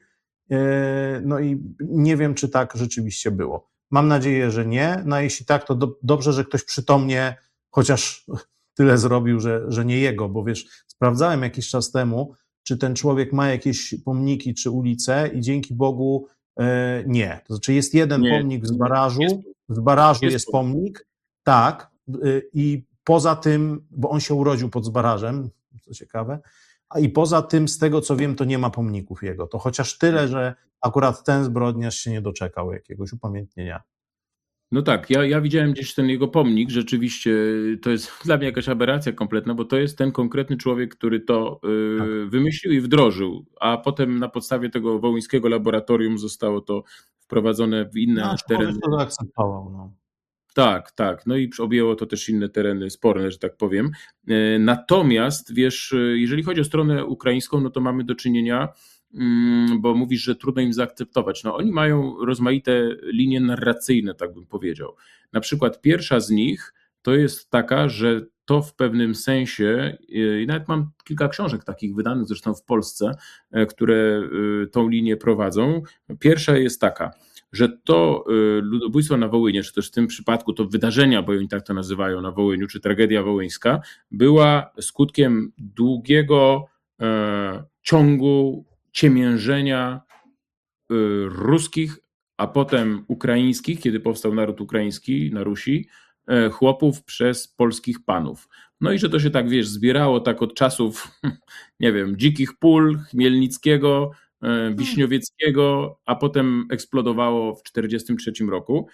No i nie wiem, czy tak rzeczywiście było. Mam nadzieję, że nie. No a jeśli tak, to do, dobrze, że ktoś przytomnie, chociaż tyle zrobił, że, że nie jego, bo wiesz, sprawdzałem jakiś czas temu, czy ten człowiek ma jakieś pomniki czy ulice i dzięki Bogu e, nie. To znaczy jest jeden Nie, pomnik z barażu, jest, z barażu jest, jest pomnik, tak, y, i poza tym, bo on się urodził pod Zbarażem, co ciekawe, a i poza tym, z tego co wiem, to nie ma pomników jego. To chociaż tyle, że akurat ten zbrodniarz się nie doczekał jakiegoś upamiętnienia. No tak, ja, ja widziałem gdzieś ten jego pomnik, rzeczywiście to jest dla mnie jakaś aberracja kompletna, bo to jest ten konkretny człowiek, który to y, tak. wymyślił i wdrożył, a potem na podstawie tego wołyńskiego laboratorium zostało to wprowadzone w inne no, tereny. To zaakceptował, no. Tak, tak. No i objęło to też inne tereny sporne, że tak powiem. Natomiast wiesz, jeżeli chodzi o stronę ukraińską, no to mamy do czynienia, bo mówisz, że trudno im zaakceptować. No oni mają rozmaite linie narracyjne, tak bym powiedział. Na przykład pierwsza z nich to jest taka, że to w pewnym sensie, i nawet mam kilka książek takich wydanych zresztą w Polsce, które tą linię prowadzą. Pierwsza jest taka, że to ludobójstwo na Wołyniu, czy też w tym przypadku to wydarzenia, bo oni tak to nazywają na Wołyniu, czy tragedia wołyńska, była skutkiem długiego e, ciągu ciemiężenia e, ruskich, a potem ukraińskich, kiedy powstał naród ukraiński na Rusi, e, chłopów przez polskich panów. No i że to się tak, wiesz, zbierało tak od czasów, nie wiem, Dzikich Pól, Chmielnickiego, Wiśniowieckiego, a potem eksplodowało w czterdziestym trzecim roku,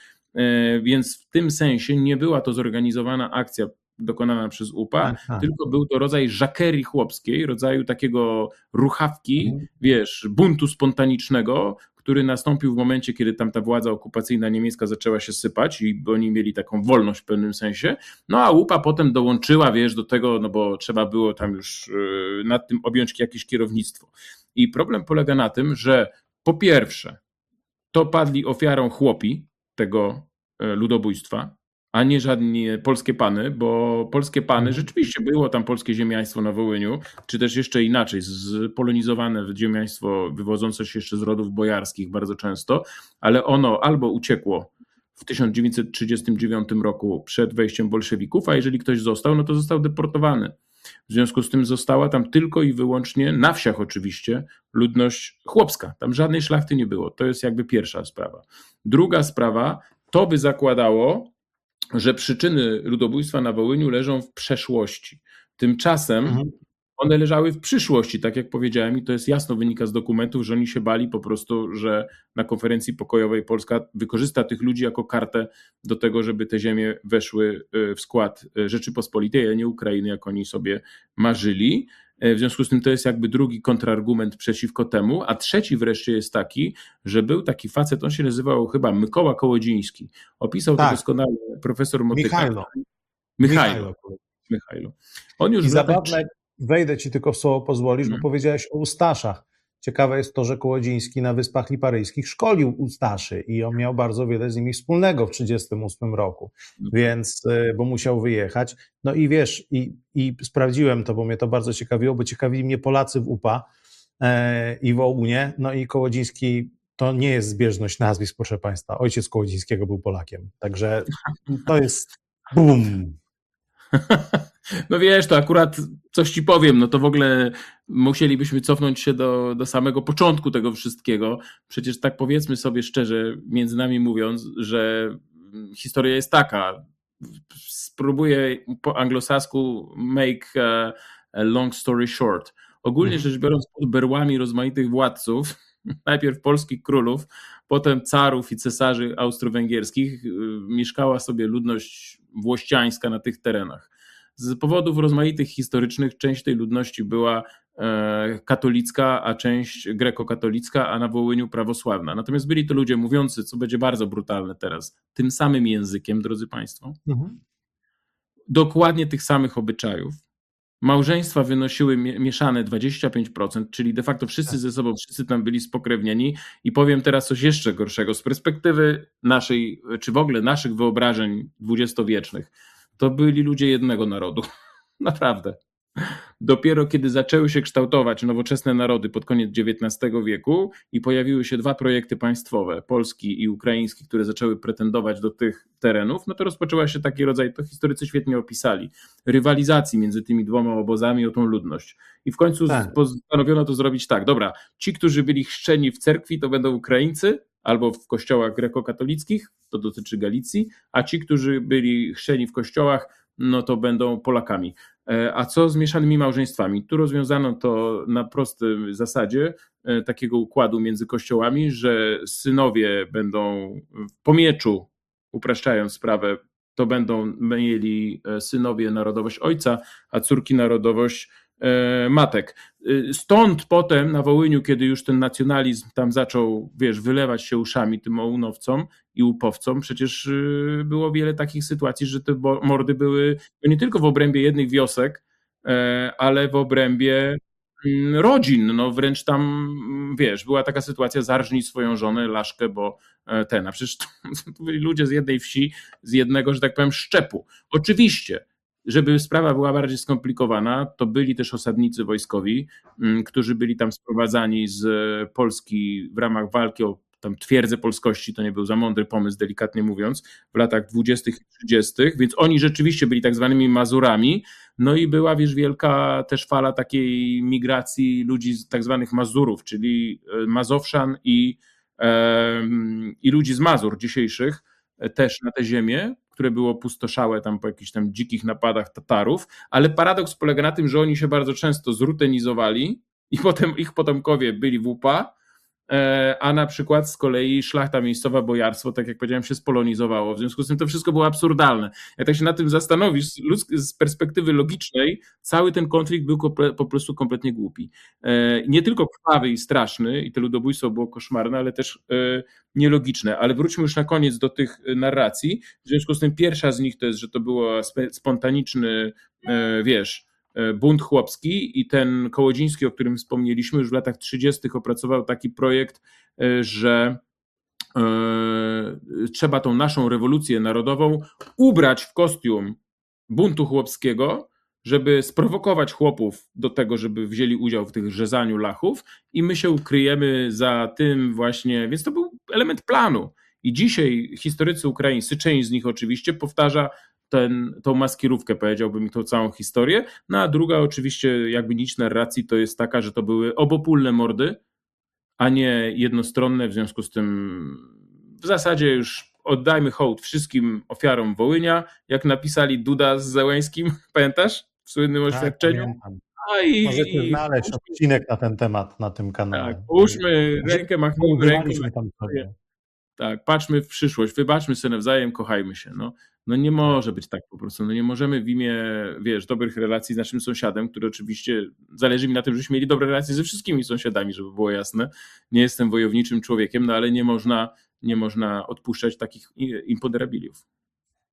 więc w tym sensie nie była to zorganizowana akcja dokonana przez U P A, tak, tak. tylko był to rodzaj żakerii chłopskiej, rodzaju takiego ruchawki, mhm. wiesz, buntu spontanicznego, który nastąpił w momencie, kiedy tam ta władza okupacyjna niemiecka zaczęła się sypać i oni mieli taką wolność w pewnym sensie, no a U P A potem dołączyła, wiesz, do tego, no bo trzeba było tam już nad tym objąć jakieś kierownictwo. I problem polega na tym, że po pierwsze, to padli ofiarą chłopi tego ludobójstwa, a nie żadne polskie pany, bo polskie pany, rzeczywiście było tam polskie ziemiaństwo na Wołyniu, czy też jeszcze inaczej, spolonizowane ziemiaństwo wywodzące się jeszcze z rodów bojarskich bardzo często, ale ono albo uciekło w tysiąc dziewięćset trzydziestym dziewiątym roku przed wejściem bolszewików, a jeżeli ktoś został, no to został deportowany. W związku z tym została tam tylko i wyłącznie, na wsiach oczywiście, ludność chłopska. Tam żadnej szlachty nie było. To jest jakby pierwsza sprawa. Druga sprawa, to by zakładało, że przyczyny ludobójstwa na Wołyniu leżą w przeszłości. Tymczasem mhm. one leżały w przyszłości, tak jak powiedziałem, i to jest jasno wynika z dokumentów, że oni się bali po prostu, że na konferencji pokojowej Polska wykorzysta tych ludzi jako kartę do tego, żeby te ziemie weszły w skład Rzeczypospolitej, a nie Ukrainy, jak oni sobie marzyli. W związku z tym to jest jakby drugi kontrargument przeciwko temu, a trzeci wreszcie jest taki, że był taki facet, on się nazywał chyba Mykoła Kołodziński. Opisał tak. to doskonale profesor Motyka. Michajlo. Michajlo. Michailu. On już I w latach... zabawne, wejdę ci tylko w słowo, pozwolisz, Hmm. bo powiedziałeś o Ustaszach. Ciekawe jest to, że Kołodziński na Wyspach Liparyjskich szkolił Ustaszy i on miał bardzo wiele z nimi wspólnego w trzydziestym ósmym roku, No. więc, bo musiał wyjechać. No i wiesz, i, i sprawdziłem to, bo mnie to bardzo ciekawiło, bo ciekawili mnie Polacy w U P A e, i w O U N ie, no i Kołodziński to nie jest zbieżność nazwisk, proszę Państwa. Ojciec Kołodzińskiego był Polakiem, także to jest bum. No wiesz, to akurat coś ci powiem, no to w ogóle musielibyśmy cofnąć się do, do samego początku tego wszystkiego. Przecież tak powiedzmy sobie szczerze, między nami mówiąc, że historia jest taka. Spróbuję po anglosasku make a, a long story short. Ogólnie Mhm. rzecz biorąc, pod berłami rozmaitych władców, najpierw polskich królów, potem carów i cesarzy austro-węgierskich, mieszkała sobie ludność włościańska na tych terenach. Z powodów rozmaitych historycznych część tej ludności była e, katolicka, a część grekokatolicka, a na Wołyniu prawosławna. Natomiast byli to ludzie mówiący, co będzie bardzo brutalne teraz, tym samym językiem, drodzy Państwo, Mhm. dokładnie tych samych obyczajów. Małżeństwa wynosiły mieszane dwadzieścia pięć procent, czyli de facto wszyscy ze sobą, wszyscy tam byli spokrewnieni. I powiem teraz coś jeszcze gorszego. Z perspektywy naszej, czy w ogóle naszych wyobrażeń dwudziestowiecznych, to byli ludzie jednego narodu. Naprawdę. Dopiero kiedy zaczęły się kształtować nowoczesne narody pod koniec dziewiętnastego wieku i pojawiły się dwa projekty państwowe, polski i ukraiński, które zaczęły pretendować do tych terenów, no to rozpoczęła się taki rodzaj, to historycy świetnie opisali, rywalizacji między tymi dwoma obozami o tą ludność. I w końcu Tak. postanowiono to zrobić tak, dobra, ci, którzy byli chrzczeni w cerkwi, to będą Ukraińcy, albo w kościołach grekokatolickich, to dotyczy Galicji, a ci, którzy byli chrzczeni w kościołach, no to będą Polakami. A co z mieszanymi małżeństwami? Tu rozwiązano to na prostej zasadzie takiego układu między kościołami, że synowie będą w pomieczu, upraszczając sprawę, to będą mieli synowie narodowość ojca, a córki narodowość matek. Stąd potem na Wołyniu, kiedy już ten nacjonalizm tam zaczął, wiesz, wylewać się uszami tym ounowcom i upowcom, przecież było wiele takich sytuacji, że te mordy były nie tylko w obrębie jednych wiosek, ale w obrębie rodzin, no wręcz tam, wiesz, była taka sytuacja, zarżnij swoją żonę, laszkę, bo ten, a przecież to, to byli ludzie z jednej wsi, z jednego, że tak powiem, szczepu. Oczywiście, żeby sprawa była bardziej skomplikowana, to byli też osadnicy wojskowi, którzy byli tam sprowadzani z Polski w ramach walki o tam twierdzę polskości, to nie był za mądry pomysł, delikatnie mówiąc, w latach dwudziestych i trzydziestych, więc oni rzeczywiście byli tak zwanymi Mazurami, no i była, wiesz, wielka też fala takiej migracji ludzi z tak zwanych Mazurów, czyli Mazowszan i, i ludzi z Mazur dzisiejszych, też na te ziemię, które było pustoszałe tam po jakichś tam dzikich napadach Tatarów, ale paradoks polega na tym, że oni się bardzo często zrutenizowali i potem ich potomkowie byli w U P A, a na przykład z kolei szlachta miejscowa, bojarstwo, tak jak powiedziałem, się spolonizowało. W związku z tym to wszystko było absurdalne. Jak tak się nad tym zastanowisz, z perspektywy logicznej, cały ten konflikt był po prostu kompletnie głupi. Nie tylko krwawy i straszny, i to ludobójstwo było koszmarne, ale też nielogiczne. Ale wróćmy już na koniec do tych narracji. W związku z tym pierwsza z nich to jest, że to było spontaniczny, wiesz, bunt chłopski i ten Kołodziński, o którym wspomnieliśmy, już w latach trzydziestych opracował taki projekt, że trzeba tą naszą rewolucję narodową ubrać w kostium buntu chłopskiego, żeby sprowokować chłopów do tego, żeby wzięli udział w tych rzezaniu lachów i my się ukryjemy za tym właśnie, więc to był element planu. I dzisiaj historycy ukraińscy, część z nich oczywiście powtarza ten, tą maskierówkę, powiedziałbym, i tą całą historię, no a druga oczywiście jakby nić narracji to jest taka, że to były obopólne mordy, a nie jednostronne, w związku z tym w zasadzie już oddajmy hołd wszystkim ofiarom Wołynia, jak napisali Duda z Zełenśkim, pamiętasz? W słynnym Tak, oświadczeniu. pamiętam. A i, Możecie i, znaleźć odcinek na ten temat na tym kanale. Tak, połóżmy rękę, machnijmy ręką. Tam sobie. Tak, patrzmy w przyszłość, wybaczmy sobie nawzajem, kochajmy się. No, no nie może być tak po prostu. No nie możemy w imię, wiesz, dobrych relacji z naszym sąsiadem, który oczywiście, zależy mi na tym, żebyśmy mieli dobre relacje ze wszystkimi sąsiadami, żeby było jasne. Nie jestem wojowniczym człowiekiem, no ale nie można, nie można odpuszczać takich imponderabiliów.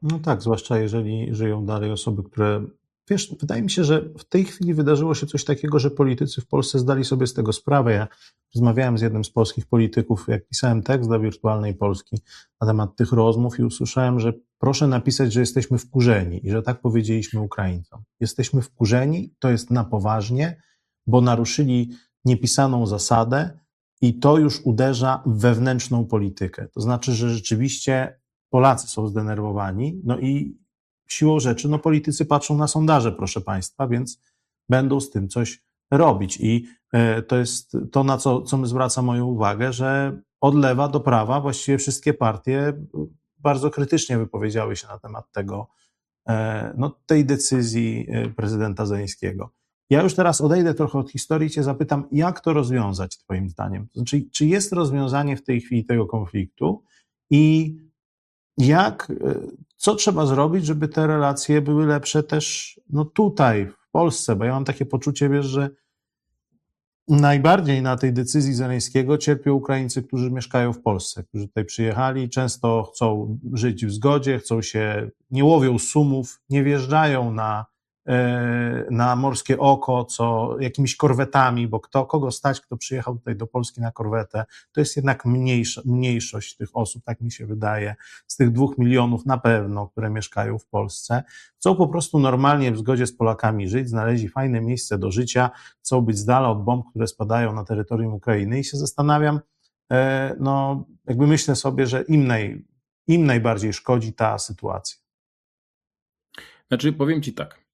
No tak, zwłaszcza jeżeli żyją dalej osoby, które. Wiesz, wydaje mi się, że w tej chwili wydarzyło się coś takiego, że politycy w Polsce zdali sobie z tego sprawę. Ja rozmawiałem z jednym z polskich polityków, jak pisałem tekst dla Wirtualnej Polski na temat tych rozmów i usłyszałem, że proszę napisać, że jesteśmy wkurzeni i że tak powiedzieliśmy Ukraińcom. Jesteśmy wkurzeni, to jest na poważnie, bo naruszyli niepisaną zasadę i to już uderza w wewnętrzną politykę. To znaczy, że rzeczywiście Polacy są zdenerwowani, no i siłą rzeczy, no politycy patrzą na sondaże, proszę Państwa, więc będą z tym coś robić. I to jest to, na co, co my zwraca moją uwagę, że od lewa do prawa właściwie wszystkie partie bardzo krytycznie wypowiedziały się na temat tego, no, tej decyzji prezydenta Zełenskiego. Ja już teraz odejdę trochę od historii i cię zapytam, jak to rozwiązać twoim zdaniem? To znaczy, czy jest rozwiązanie w tej chwili tego konfliktu i jak, co trzeba zrobić, żeby te relacje były lepsze też no tutaj, w Polsce? Bo ja mam takie poczucie, wiesz, że najbardziej na tej decyzji Zełenskiego cierpią Ukraińcy, którzy mieszkają w Polsce, którzy tutaj przyjechali, często chcą żyć w zgodzie, chcą się, nie łowią sumów, nie wjeżdżają na, na morskie oko, co jakimiś korwetami, bo kto, kogo stać, kto przyjechał tutaj do Polski na korwetę, to jest jednak mniejsza, mniejszość tych osób, tak mi się wydaje, z tych dwóch milionów na pewno, które mieszkają w Polsce. Chcą po prostu normalnie w zgodzie z Polakami żyć, znaleźli fajne miejsce do życia, chcą być z dala od bomb, które spadają na terytorium Ukrainy i się zastanawiam, no jakby myślę sobie, że im, naj, im najbardziej szkodzi ta sytuacja. Znaczy, powiem ci tak.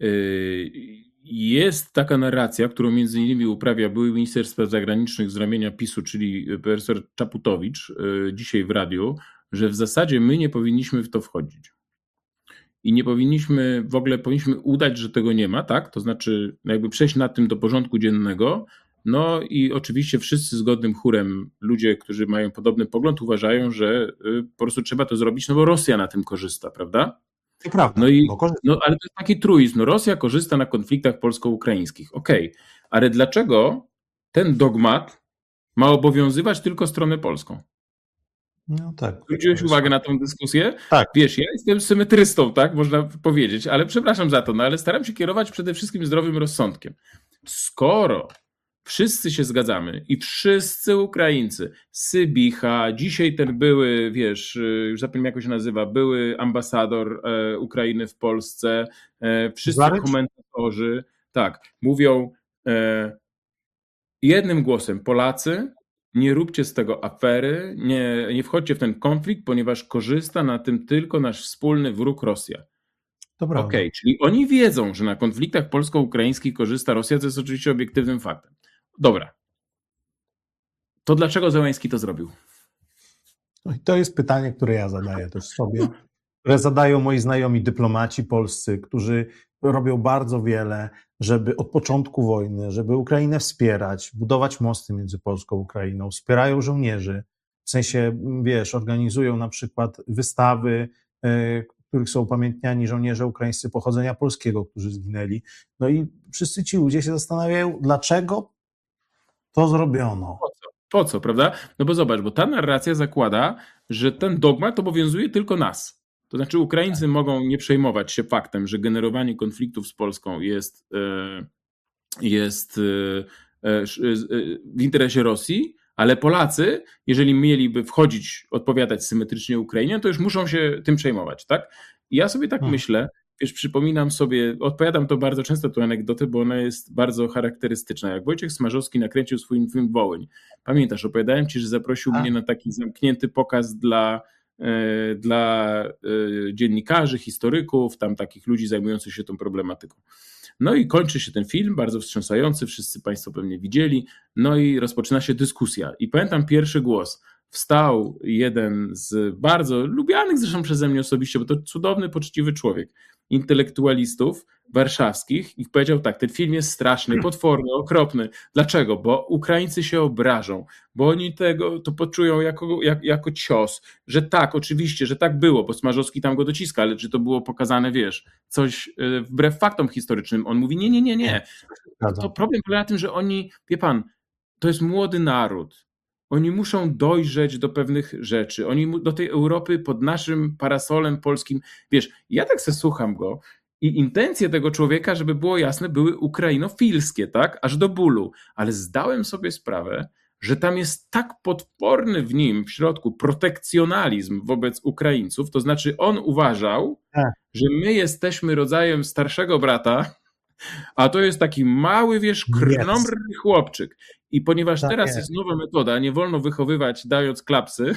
Jest taka narracja, którą między innymi uprawia były minister spraw zagranicznych z ramienia PiSu, czyli profesor Czaputowicz, dzisiaj w radiu, że w zasadzie my nie powinniśmy w to wchodzić. I nie powinniśmy, w ogóle powinniśmy udać, że tego nie ma, tak? To znaczy jakby przejść nad tym do porządku dziennego. No i oczywiście wszyscy zgodnym chórem ludzie, którzy mają podobny pogląd, uważają, że po prostu trzeba to zrobić, no bo Rosja na tym korzysta, prawda? To prawda. No i, no ale to jest taki truizm. No Rosja korzysta na konfliktach polsko-ukraińskich. Okej, okay. Ale dlaczego ten dogmat ma obowiązywać tylko stronę polską? No tak. Zwróciłeś uwagę na tę dyskusję? Tak. Wiesz, ja jestem symetrystą, tak, można powiedzieć, ale przepraszam za to, no ale staram się kierować przede wszystkim zdrowym rozsądkiem. Skoro wszyscy się zgadzamy i wszyscy Ukraińcy, Sybicha, dzisiaj ten były, wiesz, już zapomniałem jak się nazywa, były ambasador e, Ukrainy w Polsce, e, wszyscy Zarycz? komentatorzy, tak, mówią e, jednym głosem, Polacy, nie róbcie z tego afery, nie, nie wchodźcie w ten konflikt, ponieważ korzysta na tym tylko nasz wspólny wróg Rosja. Okej, okay, czyli oni wiedzą, że na konfliktach polsko-ukraińskich korzysta Rosja, co jest oczywiście obiektywnym faktem. Dobra. To dlaczego Zełenski to zrobił? No i to jest pytanie, które ja zadaję też sobie, które zadają moi znajomi dyplomaci polscy, którzy robią bardzo wiele, żeby od początku wojny, żeby Ukrainę wspierać, budować mosty między Polską a Ukrainą, wspierają żołnierzy, w sensie, wiesz, organizują na przykład wystawy, w których są upamiętniani żołnierze ukraińscy pochodzenia polskiego, którzy zginęli. No i wszyscy ci ludzie się zastanawiają, dlaczego to zrobiono. Po co? Po co, prawda? No bo zobacz, bo ta narracja zakłada, że ten dogmat obowiązuje tylko nas. To znaczy Ukraińcy tak. mogą nie przejmować się faktem, że generowanie konfliktów z Polską jest, jest w interesie Rosji, ale Polacy, jeżeli mieliby wchodzić, odpowiadać symetrycznie Ukrainie, to już muszą się tym przejmować, tak? I ja sobie tak hmm. myślę, wiesz, przypominam sobie, odpowiadam to bardzo często tę anegdotę, bo ona jest bardzo charakterystyczna. Jak Wojciech Smarzowski nakręcił swój film Wołyń, pamiętasz, opowiadałem ci, że zaprosił A. mnie na taki zamknięty pokaz dla, e, dla e, dziennikarzy, historyków, tam takich ludzi zajmujących się tą problematyką. No i kończy się ten film, bardzo wstrząsający, wszyscy Państwo pewnie widzieli, no i rozpoczyna się dyskusja. I pamiętam pierwszy głos. Wstał jeden z bardzo lubianych zresztą przeze mnie osobiście, bo to cudowny, poczciwy człowiek, intelektualistów warszawskich i powiedział tak, ten film jest straszny, potworny, okropny. Dlaczego? Bo Ukraińcy się obrażą, bo oni tego to poczują jako, jak, jako cios, że tak, oczywiście, że tak było, bo Smarzowski tam go dociska, ale czy to było pokazane, wiesz, coś wbrew faktom historycznym. On mówi nie, nie, nie, nie. To problem polega na tym, że oni, wie pan, to jest młody naród. oni muszą dojrzeć do pewnych rzeczy. Oni do tej Europy pod naszym parasolem polskim. Wiesz, ja tak se słucham go i intencje tego człowieka, żeby było jasne, były ukrainofilskie, tak? Aż do bólu. Ale zdałem sobie sprawę, że tam jest tak potworny w nim w środku protekcjonalizm wobec Ukraińców, to znaczy on uważał, Tak. że my jesteśmy rodzajem starszego brata, a to jest taki mały, wiesz, krnąbrny chłopczyk. I ponieważ Tak teraz jest. jest nowa metoda, nie wolno wychowywać dając klapsy,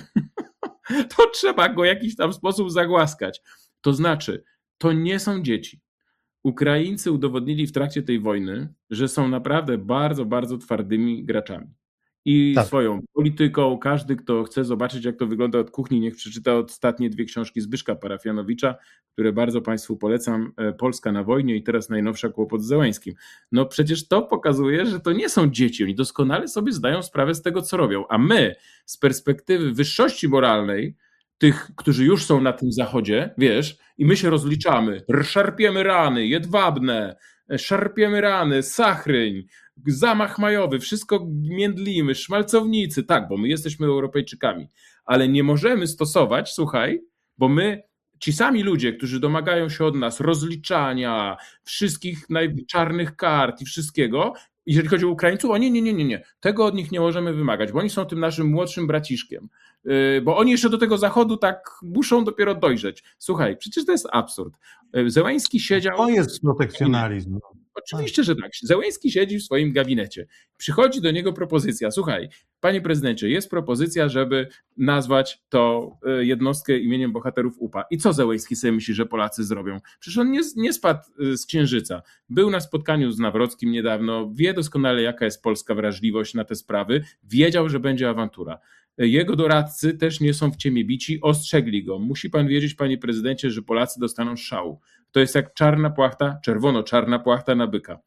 to trzeba go w jakiś tam sposób zagłaskać. To znaczy, to nie są dzieci. Ukraińcy udowodnili w trakcie tej wojny, że są naprawdę bardzo, bardzo twardymi graczami. I Tak. swoją polityką, każdy, kto chce zobaczyć, jak to wygląda od kuchni, niech przeczyta ostatnie dwie książki Zbyszka Parafianowicza, które bardzo Państwu polecam, Polska na wojnie i teraz najnowsza Kłopot z Zełenskim. No przecież to pokazuje, że to nie są dzieci, oni doskonale sobie zdają sprawę z tego, co robią, a my z perspektywy wyższości moralnej, tych, którzy już są na tym zachodzie, wiesz, i my się rozliczamy, szarpiemy rany jedwabne, szarpiemy rany, Sachryń, zamach majowy, wszystko międlimy, szmalcownicy, tak, bo my jesteśmy Europejczykami, ale nie możemy stosować, słuchaj, bo my, ci sami ludzie, którzy domagają się od nas rozliczania, wszystkich czarnych kart i wszystkiego, jeżeli chodzi o Ukraińców, o nie, nie, nie, nie, nie, tego od nich nie możemy wymagać, bo oni są tym naszym młodszym braciszkiem, bo oni jeszcze do tego zachodu tak muszą dopiero dojrzeć. Słuchaj, przecież to jest absurd. Zełenski siedział... To jest protekcjonalizm. Oczywiście, że tak. Zełenski siedzi w swoim gabinecie. Przychodzi do niego propozycja. Słuchaj, panie prezydencie, jest propozycja, żeby nazwać to jednostkę imieniem bohaterów U P A. I co Zełenski sobie myśli, że Polacy zrobią? Przecież on nie, nie spadł z księżyca. Był na spotkaniu z Nawrockim niedawno, wie doskonale, jaka jest polska wrażliwość na te sprawy, wiedział, że będzie awantura. Jego doradcy też nie są w ciemię bici, ostrzegli go. Musi pan wiedzieć, panie prezydencie, że Polacy dostaną szału. To jest jak czarna płachta, czerwono-czarna płachta na byka.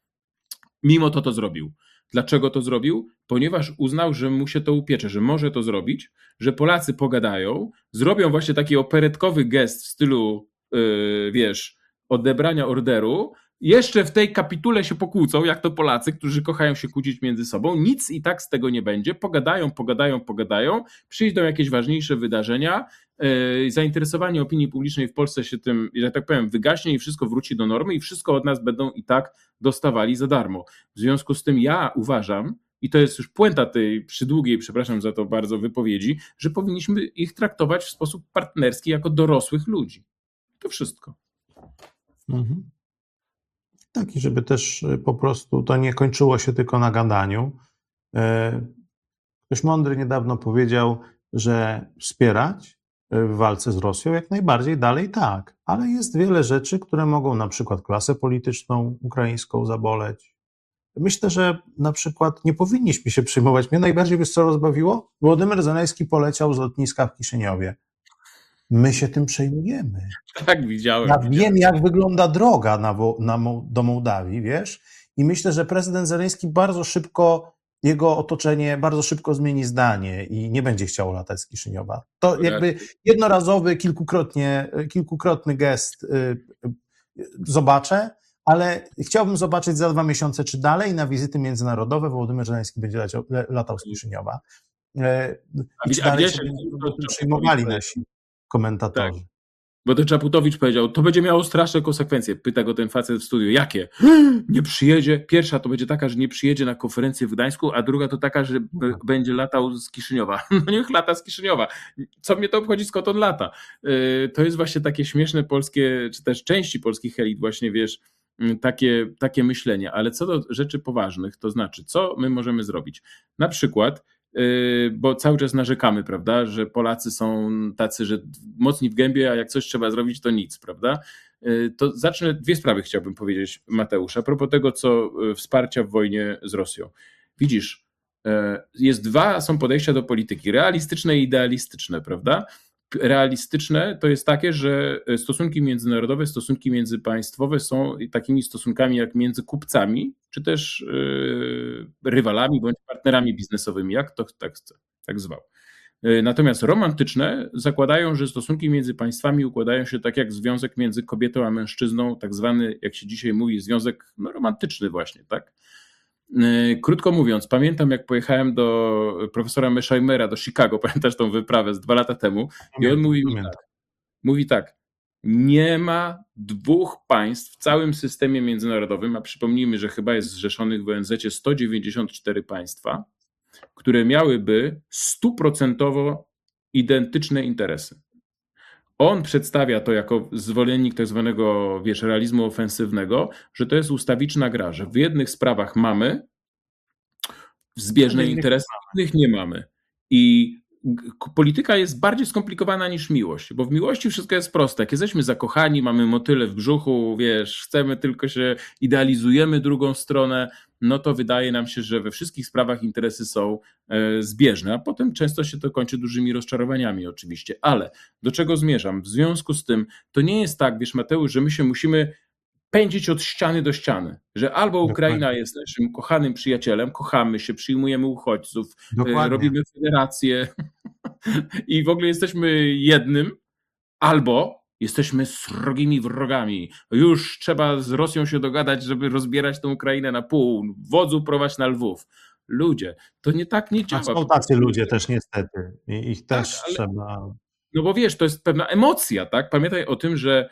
Mimo to to zrobił. Dlaczego to zrobił? Ponieważ uznał, że mu się to upiecze, że może to zrobić, że Polacy pogadają, zrobią właśnie taki operetkowy gest w stylu, yy, wiesz, odebrania orderu, jeszcze w tej kapitule się pokłócą, jak to Polacy, którzy kochają się kłócić między sobą, nic i tak z tego nie będzie, pogadają, pogadają, pogadają, przyjdą jakieś ważniejsze wydarzenia, yy, zainteresowanie opinii publicznej w Polsce się tym, że tak powiem, wygaśnie i wszystko wróci do normy i wszystko od nas będą i tak dostawali za darmo. W związku z tym ja uważam, i to jest już puenta tej przydługiej, przepraszam za to bardzo, wypowiedzi, że powinniśmy ich traktować w sposób partnerski jako dorosłych ludzi. To wszystko. Mhm. Tak, i żeby też po prostu to nie kończyło się tylko na gadaniu. Ktoś mądry niedawno powiedział, że wspierać w walce z Rosją jak najbardziej dalej tak, ale jest wiele rzeczy, które mogą na przykład klasę polityczną ukraińską zaboleć. Myślę, że na przykład nie powinniśmy się przejmować. Mnie najbardziej, wiesz co rozbawiło? Wołodymyr Zełenski poleciał z lotniska w Kiszyniowie. My się tym przejmujemy. Tak, widziałem. Ja widziałem. wiem, jak wygląda droga na, na, do Mołdawii, wiesz? I myślę, że prezydent Zełenski bardzo szybko, jego otoczenie bardzo szybko zmieni zdanie i nie będzie chciał latać z Kiszyniowa. To jakby jednorazowy, kilkukrotnie, kilkukrotny gest yy, zobaczę, ale chciałbym zobaczyć za dwa miesiące, czy dalej na wizyty międzynarodowe Wołodymyr Zełenski będzie leciał, latał z Kiszyniowa. Yy, I czy dalej się przejmowali nasi komentatorzy. Tak. Bo to Czaputowicz powiedział, to będzie miało straszne konsekwencje. Pyta go ten facet w studiu, jakie? Nie przyjedzie. Pierwsza to będzie taka, że nie przyjedzie na konferencję w Gdańsku, a druga to taka, że b- będzie latał z Kiszyniowa. No niech lata z Kiszyniowa. Co mnie to obchodzi, skąd on lata? Yy, to jest właśnie takie śmieszne polskie, czy też części polskich elit właśnie, wiesz, takie, takie myślenie. Ale co do rzeczy poważnych, to znaczy, co my możemy zrobić? Na przykład bo cały czas narzekamy, prawda, że Polacy są tacy, że mocni w gębie, a jak coś trzeba zrobić, to nic, prawda? To zacznę, dwie sprawy chciałbym powiedzieć, Mateusz, a propos tego, co wsparcia w wojnie z Rosją. Widzisz, jest dwa, są podejścia do polityki, realistyczne i idealistyczne, prawda? Realistyczne to jest takie, że stosunki międzynarodowe, stosunki międzypaństwowe są takimi stosunkami jak między kupcami, czy też yy, rywalami bądź partnerami biznesowymi, jak to tak, tak zwał. Yy, natomiast romantyczne zakładają, że stosunki między państwami układają się tak jak związek między kobietą a mężczyzną, tak zwany, jak się dzisiaj mówi, związek no, romantyczny właśnie, tak? Krótko mówiąc, pamiętam jak pojechałem do profesora Mesheimera do Chicago, pamiętasz tą wyprawę z dwa lata temu i on mówi mi tak, mówi tak, nie ma dwóch państw w całym systemie międzynarodowym, a przypomnijmy, że chyba jest zrzeszonych w O N Z-cie sto dziewięćdziesiąt cztery państwa, które miałyby stuprocentowo identyczne interesy. On przedstawia to jako zwolennik tak zwanego, wiesz, realizmu ofensywnego, że to jest ustawiczna gra, że w jednych sprawach mamy zbieżne interesy, w innych nie mamy. I polityka jest bardziej skomplikowana niż miłość, bo w miłości wszystko jest proste. Jak jesteśmy zakochani, mamy motyle w brzuchu, wiesz, chcemy tylko się, idealizujemy drugą stronę, no to wydaje nam się, że we wszystkich sprawach interesy są zbieżne, a potem często się to kończy dużymi rozczarowaniami oczywiście. Ale do czego zmierzam? W związku z tym to nie jest tak, wiesz Mateusz, że my się musimy pędzić od ściany do ściany, że albo Ukraina Dokładnie. Jest naszym kochanym przyjacielem, kochamy się, przyjmujemy uchodźców, Dokładnie. Robimy federację i w ogóle jesteśmy jednym, albo jesteśmy srogimi wrogami. Już trzeba z Rosją się dogadać, żeby rozbierać tę Ukrainę na pół, wodzu prowadź na Lwów. Ludzie, to nie tak nie działa. A są tacy ludzie też niestety i ich też tak, ale, trzeba... No bo wiesz, to jest pewna emocja, tak? Pamiętaj o tym, że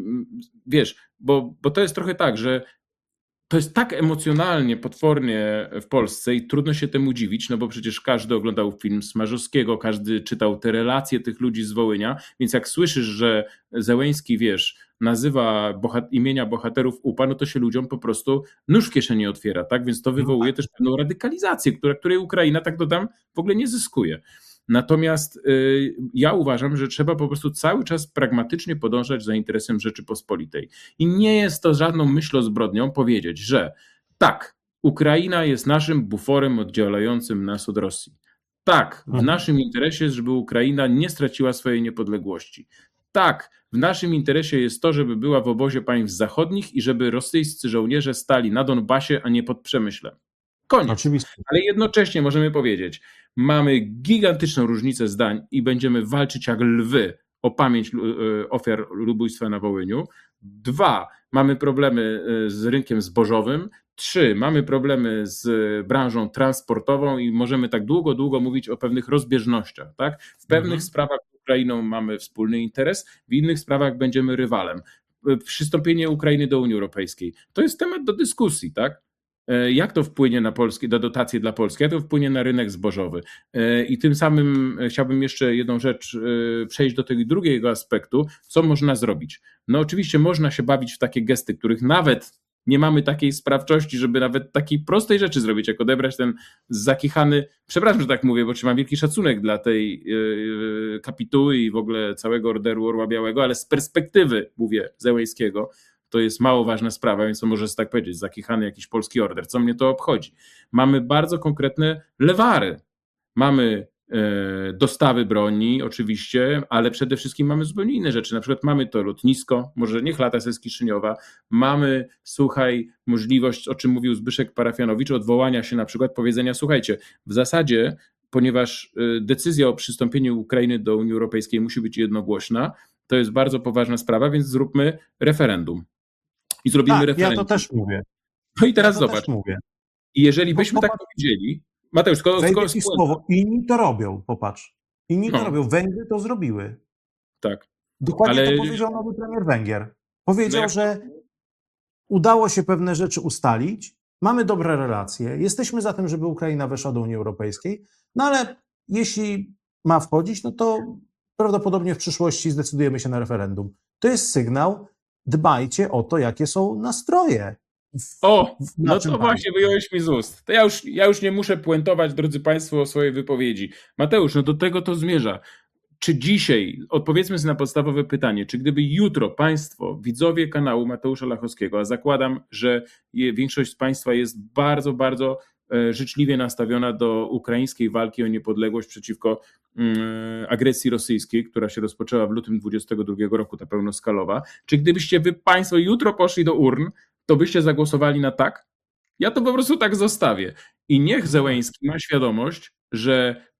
wiesz, bo, bo to jest trochę tak, że to jest tak emocjonalnie, potwornie w Polsce i trudno się temu dziwić, no bo przecież każdy oglądał film Smarzowskiego, każdy czytał te relacje tych ludzi z Wołynia, więc jak słyszysz, że Zełenski, wiesz, nazywa bohat- imienia bohaterów U P A, no to się ludziom po prostu nóż w kieszeni otwiera, tak? Więc to wywołuje też pewną radykalizację, która, której Ukraina, tak dodam, w ogóle nie zyskuje. Natomiast y, ja uważam, że trzeba po prostu cały czas pragmatycznie podążać za interesem Rzeczypospolitej. I nie jest to żadną myślozbrodnią powiedzieć, że tak, Ukraina jest naszym buforem oddzielającym nas od Rosji. Tak, w naszym interesie jest, żeby Ukraina nie straciła swojej niepodległości. Tak, w naszym interesie jest to, żeby była w obozie państw zachodnich i żeby rosyjscy żołnierze stali na Donbasie, a nie pod Przemyślem. Koniec. Oczywiście. Ale jednocześnie możemy powiedzieć, mamy gigantyczną różnicę zdań i będziemy walczyć jak lwy o pamięć ofiar ludobójstwa na Wołyniu. Dwa, mamy problemy z rynkiem zbożowym. Trzy, mamy problemy z branżą transportową i możemy tak długo, długo mówić o pewnych rozbieżnościach. Tak? W pewnych mhm. sprawach z Ukrainą mamy wspólny interes, w innych sprawach będziemy rywalem. Przystąpienie Ukrainy do Unii Europejskiej to jest temat do dyskusji, tak? Jak to wpłynie na Polskę, na dotacje dla Polski, jak to wpłynie na rynek zbożowy. I tym samym chciałbym jeszcze jedną rzecz przejść do tego drugiego aspektu, co można zrobić. No oczywiście można się bawić w takie gesty, których nawet nie mamy takiej sprawczości, żeby nawet takiej prostej rzeczy zrobić, jak odebrać ten zakichany, przepraszam, że tak mówię, bo mam wielki szacunek dla tej kapituły i w ogóle całego Orderu Orła Białego, ale z perspektywy, mówię, Zełenskiego, to jest mało ważna sprawa, więc to może tak powiedzieć, zakichany jakiś polski order, co mnie to obchodzi. Mamy bardzo konkretne lewary. Mamy e, dostawy broni oczywiście, ale przede wszystkim mamy zupełnie inne rzeczy. Na przykład mamy to lotnisko, może niech lata ze Kiszyniowa, mamy, słuchaj, możliwość, o czym mówił Zbyszek Parafianowicz, odwołania się na przykład, powiedzenia, słuchajcie, w zasadzie, ponieważ decyzja o przystąpieniu Ukrainy do Unii Europejskiej musi być jednogłośna, to jest bardzo poważna sprawa, więc zróbmy referendum. I zrobimy tak, referendum. Ja to też mówię. No i teraz ja zobacz. Mówię. I jeżeli byśmy bo, tak popatrz, powiedzieli, Mateusz, tylko, tylko słowo, inni to robią, popatrz. Inni no. to robią. Węgry to zrobiły. Tak. Dokładnie ale... to powiedział nowy premier Węgier. Powiedział, no jak... że udało się pewne rzeczy ustalić, mamy dobre relacje, jesteśmy za tym, żeby Ukraina weszła do Unii Europejskiej, no ale jeśli ma wchodzić, no to prawdopodobnie w przyszłości zdecydujemy się na referendum. To jest sygnał, dbajcie o to, jakie są nastroje. W, o, w no to właśnie wyjąłeś mi z ust. To ja już, ja już nie muszę puentować, drodzy Państwo, o swojej wypowiedzi. Mateusz, no do tego to zmierza. Czy dzisiaj, odpowiedzmy sobie na podstawowe pytanie, czy gdyby jutro Państwo, widzowie kanału Mateusza Lachowskiego, a zakładam, że większość z Państwa jest bardzo, bardzo życzliwie nastawiona do ukraińskiej walki o niepodległość przeciwko agresji rosyjskiej, która się rozpoczęła w lutym dwudziestego drugiego roku, ta pełnoskalowa. Czy gdybyście wy Państwo jutro poszli do urn, to byście zagłosowali na tak? Ja to po prostu tak zostawię. I niech Zełenski ma świadomość, że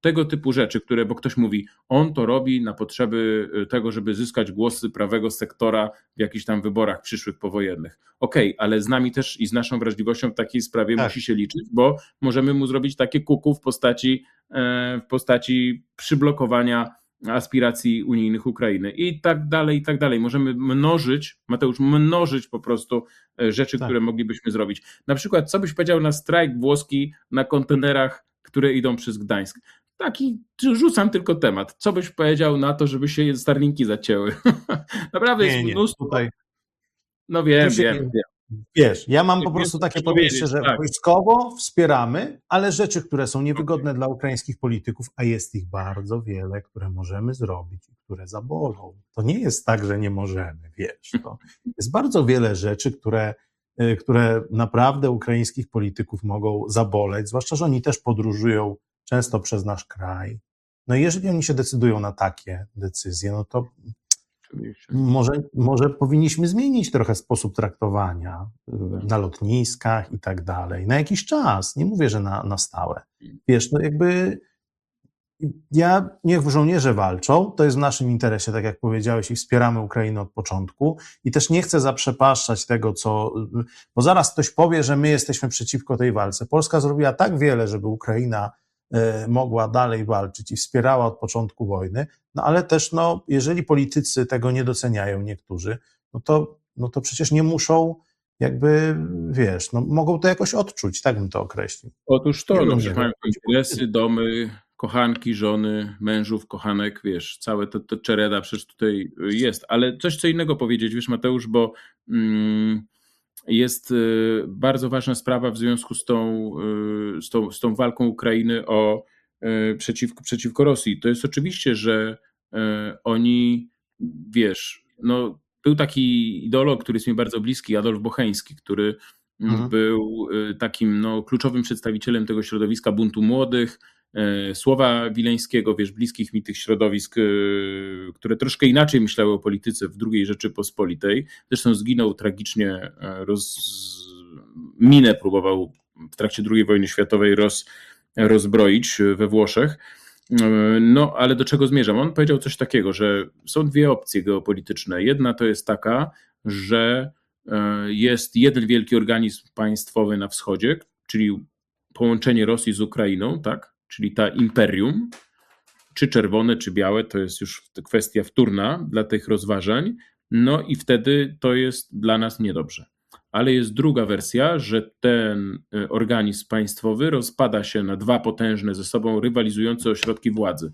tego typu rzeczy, które, bo ktoś mówi, on to robi na potrzeby tego, żeby zyskać głosy prawego sektora w jakichś tam wyborach przyszłych powojennych. Okej, okay, ale z nami też i z naszą wrażliwością w takiej sprawie tak. musi się liczyć, bo możemy mu zrobić takie kuku w postaci, w postaci przyblokowania aspiracji unijnych Ukrainy i tak dalej, i tak dalej. Możemy mnożyć, Mateusz, mnożyć po prostu rzeczy, tak. które moglibyśmy zrobić. Na przykład, co byś powiedział na strajk włoski na kontenerach, które idą przez Gdańsk? Taki, rzucam tylko temat. Co byś powiedział na to, żeby się Starlinki zacięły? Naprawdę nie, jest mnóstwo. Nie, tutaj... No wiem, się... wiem, wiem. Wiesz, ja mam po prostu takie podejście, że tak. wojskowo wspieramy, ale rzeczy, które są niewygodne dla ukraińskich polityków, a jest ich bardzo wiele, które możemy zrobić i które zabolą. To nie jest tak, że nie możemy, wiesz. To jest bardzo wiele rzeczy, które, które naprawdę ukraińskich polityków mogą zaboleć, zwłaszcza, że oni też podróżują często przez nasz kraj. No i jeżeli oni się decydują na takie decyzje, no to Może, może powinniśmy zmienić trochę sposób traktowania na lotniskach i tak dalej. Na jakiś czas, nie mówię, że na, na stałe. Wiesz, no jakby ja, niech żołnierze walczą, to jest w naszym interesie, tak jak powiedziałeś, i wspieramy Ukrainę od początku i też nie chcę zaprzepaszczać tego, co, bo zaraz ktoś powie, że my jesteśmy przeciwko tej walce. Polska zrobiła tak wiele, żeby Ukraina mogła dalej walczyć i wspierała od początku wojny, no ale też, no, jeżeli politycy tego nie doceniają niektórzy, no to, no to przecież nie muszą jakby, wiesz, no mogą to jakoś odczuć, tak bym to określił. Otóż to, no, że mają interesy, domy, kochanki, żony, mężów, kochanek, wiesz, całe to, to czereda przecież tutaj jest, ale coś co innego powiedzieć, wiesz Mateusz, bo mm, jest bardzo ważna sprawa w związku z tą, z tą, z tą walką Ukrainy o, przeciwko, przeciwko Rosji. To jest oczywiście, że oni, wiesz, no, był taki ideolog, który jest mi bardzo bliski, Adolf Bocheński, który mhm. był takim no, kluczowym przedstawicielem tego środowiska buntu młodych, Słowa Wileńskiego, wiesz, bliskich mi tych środowisk, które troszkę inaczej myślały o polityce w drugiej Rzeczypospolitej. Zresztą zginął tragicznie, roz... minę próbował w trakcie drugiej wojny światowej roz... rozbroić we Włoszech. No, ale do czego zmierzam? On powiedział coś takiego, że są dwie opcje geopolityczne. Jedna to jest taka, że jest jeden wielki organizm państwowy na wschodzie, czyli połączenie Rosji z Ukrainą, tak? Czyli ta imperium, czy czerwone, czy białe, to jest już kwestia wtórna dla tych rozważań, no i wtedy to jest dla nas niedobrze. Ale jest druga wersja, że ten organizm państwowy rozpada się na dwa potężne ze sobą rywalizujące ośrodki władzy.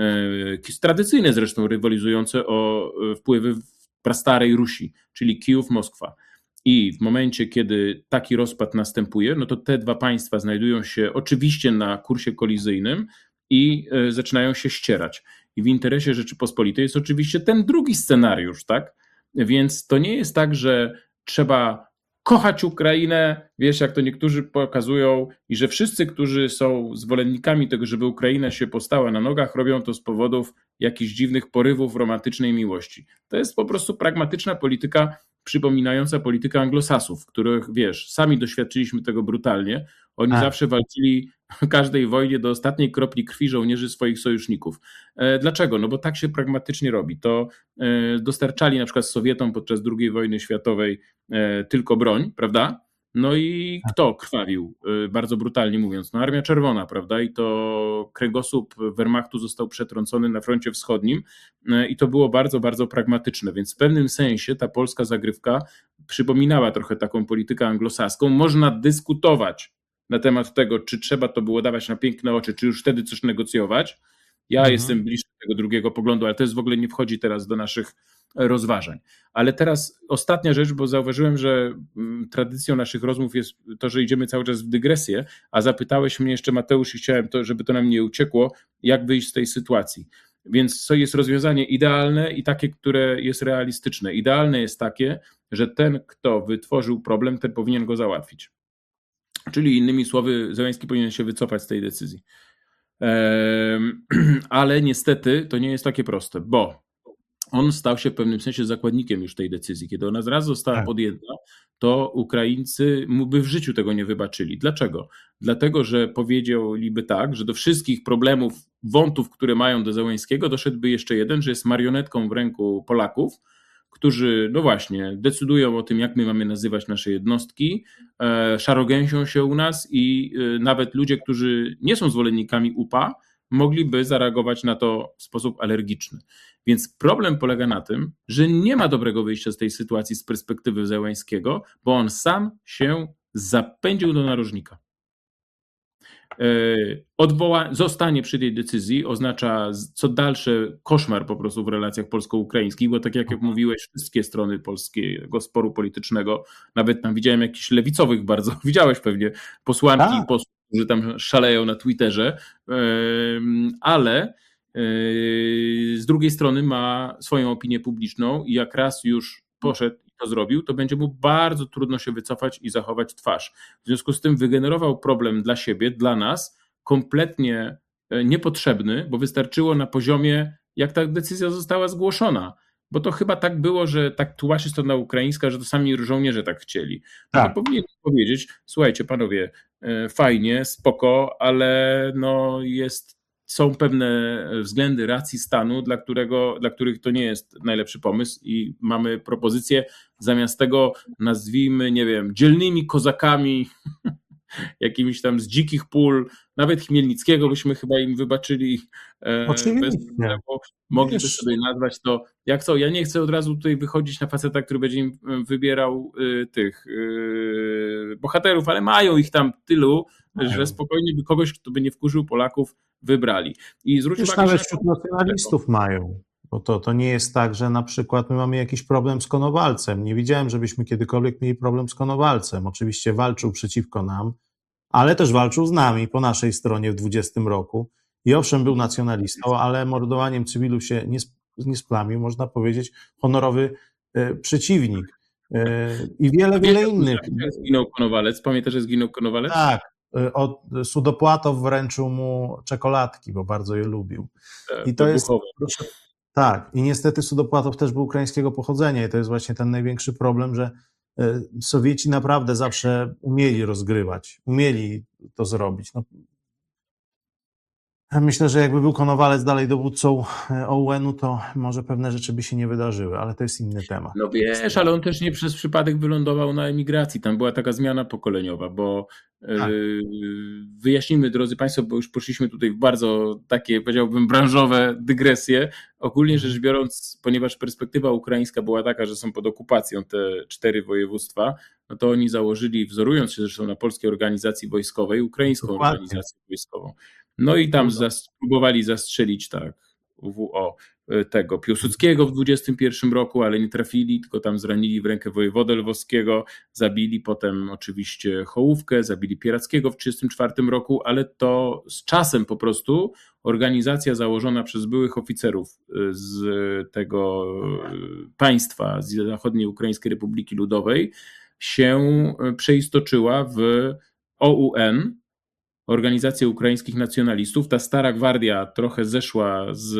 Tradycyjne zresztą rywalizujące o wpływy w prastarej Rusi, czyli Kijów, Moskwa. I w momencie, kiedy taki rozpad następuje, no to te dwa państwa znajdują się oczywiście na kursie kolizyjnym i zaczynają się ścierać. I w interesie Rzeczypospolitej jest oczywiście ten drugi scenariusz, tak? Więc to nie jest tak, że trzeba kochać Ukrainę, wiesz, jak to niektórzy pokazują, i że wszyscy, którzy są zwolennikami tego, żeby Ukraina się postała na nogach, robią to z powodów jakichś dziwnych porywów romantycznej miłości. To jest po prostu pragmatyczna polityka, przypominająca politykę anglosasów, których, wiesz, sami doświadczyliśmy tego brutalnie. Oni A. zawsze walczyli w każdej wojnie do ostatniej kropli krwi żołnierzy swoich sojuszników. Dlaczego? No bo tak się pragmatycznie robi. To dostarczali na przykład Sowietom podczas drugiej wojny światowej tylko broń, prawda? No i kto krwawił, bardzo brutalnie mówiąc? No Armia Czerwona, prawda? I to kręgosłup Wehrmachtu został przetrącony na froncie wschodnim i to było bardzo, bardzo pragmatyczne, więc w pewnym sensie ta polska zagrywka przypominała trochę taką politykę anglosaską. Można dyskutować na temat tego, czy trzeba to było dawać na piękne oczy, czy już wtedy coś negocjować. Ja mhm. jestem bliższy tego drugiego poglądu, ale to jest w ogóle nie wchodzi teraz do naszych rozważań. Ale teraz ostatnia rzecz, bo zauważyłem, że tradycją naszych rozmów jest to, że idziemy cały czas w dygresję, a zapytałeś mnie jeszcze, Mateusz, i chciałem, to, żeby to nam nie uciekło, jak wyjść z tej sytuacji. Więc co jest rozwiązanie idealne i takie, które jest realistyczne. Idealne jest takie, że ten, kto wytworzył problem, ten powinien go załatwić. Czyli innymi słowy, Zełenski powinien się wycofać z tej decyzji. Ale niestety to nie jest takie proste, bo on stał się w pewnym sensie zakładnikiem już tej decyzji. Kiedy ona raz została Tak. podjęta, to Ukraińcy mu by w życiu tego nie wybaczyli. Dlaczego? Dlatego, że powiedzieliby tak, że do wszystkich problemów, wątów, które mają do Zełenskiego, doszedłby jeszcze jeden, że jest marionetką w ręku Polaków, którzy, no właśnie, decydują o tym, jak my mamy nazywać nasze jednostki, e, szarogęsią się u nas i e, nawet ludzie, którzy nie są zwolennikami U P A, mogliby zareagować na to w sposób alergiczny. Więc problem polega na tym, że nie ma dobrego wyjścia z tej sytuacji z perspektywy Zełenskiego, bo on sam się zapędził do narożnika. Odwoła, zostanie przy tej decyzji oznacza co dalsze koszmar po prostu w relacjach polsko-ukraińskich, bo tak jak, jak mówiłeś, wszystkie strony polskiego sporu politycznego, nawet tam widziałem jakichś lewicowych bardzo, widziałeś pewnie posłanki i posłów, którzy tam szaleją na Twitterze, ale z drugiej strony ma swoją opinię publiczną i jak raz już poszedł i to zrobił, to będzie mu bardzo trudno się wycofać i zachować twarz. W związku z tym wygenerował problem dla siebie, dla nas, kompletnie niepotrzebny, bo wystarczyło na poziomie, jak ta decyzja została zgłoszona. Bo to chyba tak było, że tak tłumaczy strona ukraińska, że to sami żołnierze tak chcieli. No tak. To powinien powiedzieć, słuchajcie panowie, fajnie, spoko, ale no jest... Są pewne względy racji stanu, dla, którego, dla których to nie jest najlepszy pomysł i mamy propozycję, zamiast tego nazwijmy, nie wiem, dzielnymi kozakami, jakimiś tam z dzikich pól, nawet Chmielnickiego byśmy chyba im wybaczyli. Oczywiście. Bez problemu. Mogliby Wiesz. sobie nazwać to, jak co, ja nie chcę od razu tutaj wychodzić na faceta, który będzie im wybierał y, tych y, bohaterów, ale mają ich tam tylu, mają. Że spokojnie by kogoś, kto by nie wkurzył Polaków, wybrali. I zwróć uwagę, nawet wśród nacjonalistów mają, bo to, to nie jest tak, że na przykład my mamy jakiś problem z Konowalcem. Nie widziałem, żebyśmy kiedykolwiek mieli problem z Konowalcem. Oczywiście walczył przeciwko nam, ale też walczył z nami po naszej stronie w dwudziestym roku. I owszem, był nacjonalistą, ale mordowaniem cywilu się nie, nie splamił, można powiedzieć, honorowy e, przeciwnik. E, I wiele, wiele innych. Zginął Konowalec, pamiętasz, że zginął Konowalec? Tak. Od Sudopłatow wręczył mu czekoladki, bo bardzo je lubił. I to jest, proszę, tak, i niestety Sudopłatow też był ukraińskiego pochodzenia i to jest właśnie ten największy problem, że Sowieci naprawdę zawsze umieli rozgrywać, umieli to zrobić. No, myślę, że jakby był Konowalec dalej dowódcą O U N-u, to może pewne rzeczy by się nie wydarzyły, ale to jest inny temat. No wiesz, ale on też nie przez przypadek wylądował na emigracji. Tam była taka zmiana pokoleniowa, bo tak. yy, wyjaśnijmy, drodzy Państwo, bo już poszliśmy tutaj w bardzo takie, powiedziałbym, branżowe dygresje. Ogólnie rzecz biorąc, ponieważ perspektywa ukraińska była taka, że są pod okupacją te cztery województwa, no to oni założyli, wzorując się zresztą na polskiej organizacji wojskowej, ukraińską Dokładnie. organizację wojskową. No i tam zas- próbowali zastrzelić tak W O tego Piłsudskiego w dwudziestym pierwszym roku, ale nie trafili, tylko tam zranili w rękę wojewodę lwowskiego, zabili potem oczywiście Hołówkę, zabili Pierackiego w trzydziestym czwartym roku, ale to z czasem po prostu organizacja założona przez byłych oficerów z tego państwa, z Zachodniej Ukraińskiej Republiki Ludowej się przeistoczyła w O U N, Organizację Ukraińskich Nacjonalistów. Ta stara gwardia trochę zeszła z,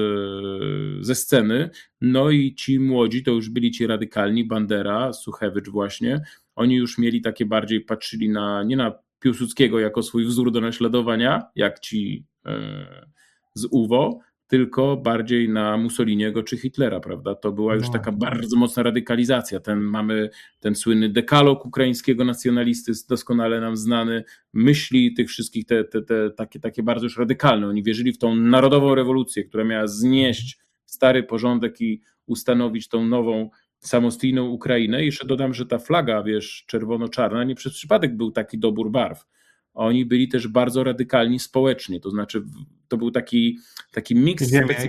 ze sceny, no i ci młodzi to już byli ci radykalni, Bandera, Suchewicz właśnie, oni już mieli takie bardziej, patrzyli na, nie na Piłsudskiego jako swój wzór do naśladowania, jak ci e, z U W O, tylko bardziej na Mussoliniego czy Hitlera, prawda? To była już taka bardzo mocna radykalizacja. Ten mamy ten słynny dekalog ukraińskiego nacjonalisty, doskonale nam znany, myśli tych wszystkich, te, te, te takie, takie bardzo już radykalne. Oni wierzyli w tą narodową rewolucję, która miała znieść stary porządek i ustanowić tą nową, samostijną Ukrainę. I jeszcze dodam, że ta flaga, wiesz, czerwono-czarna, nie przez przypadek był taki dobór barw. Oni byli też bardzo radykalni społecznie, to znaczy to był taki, taki miks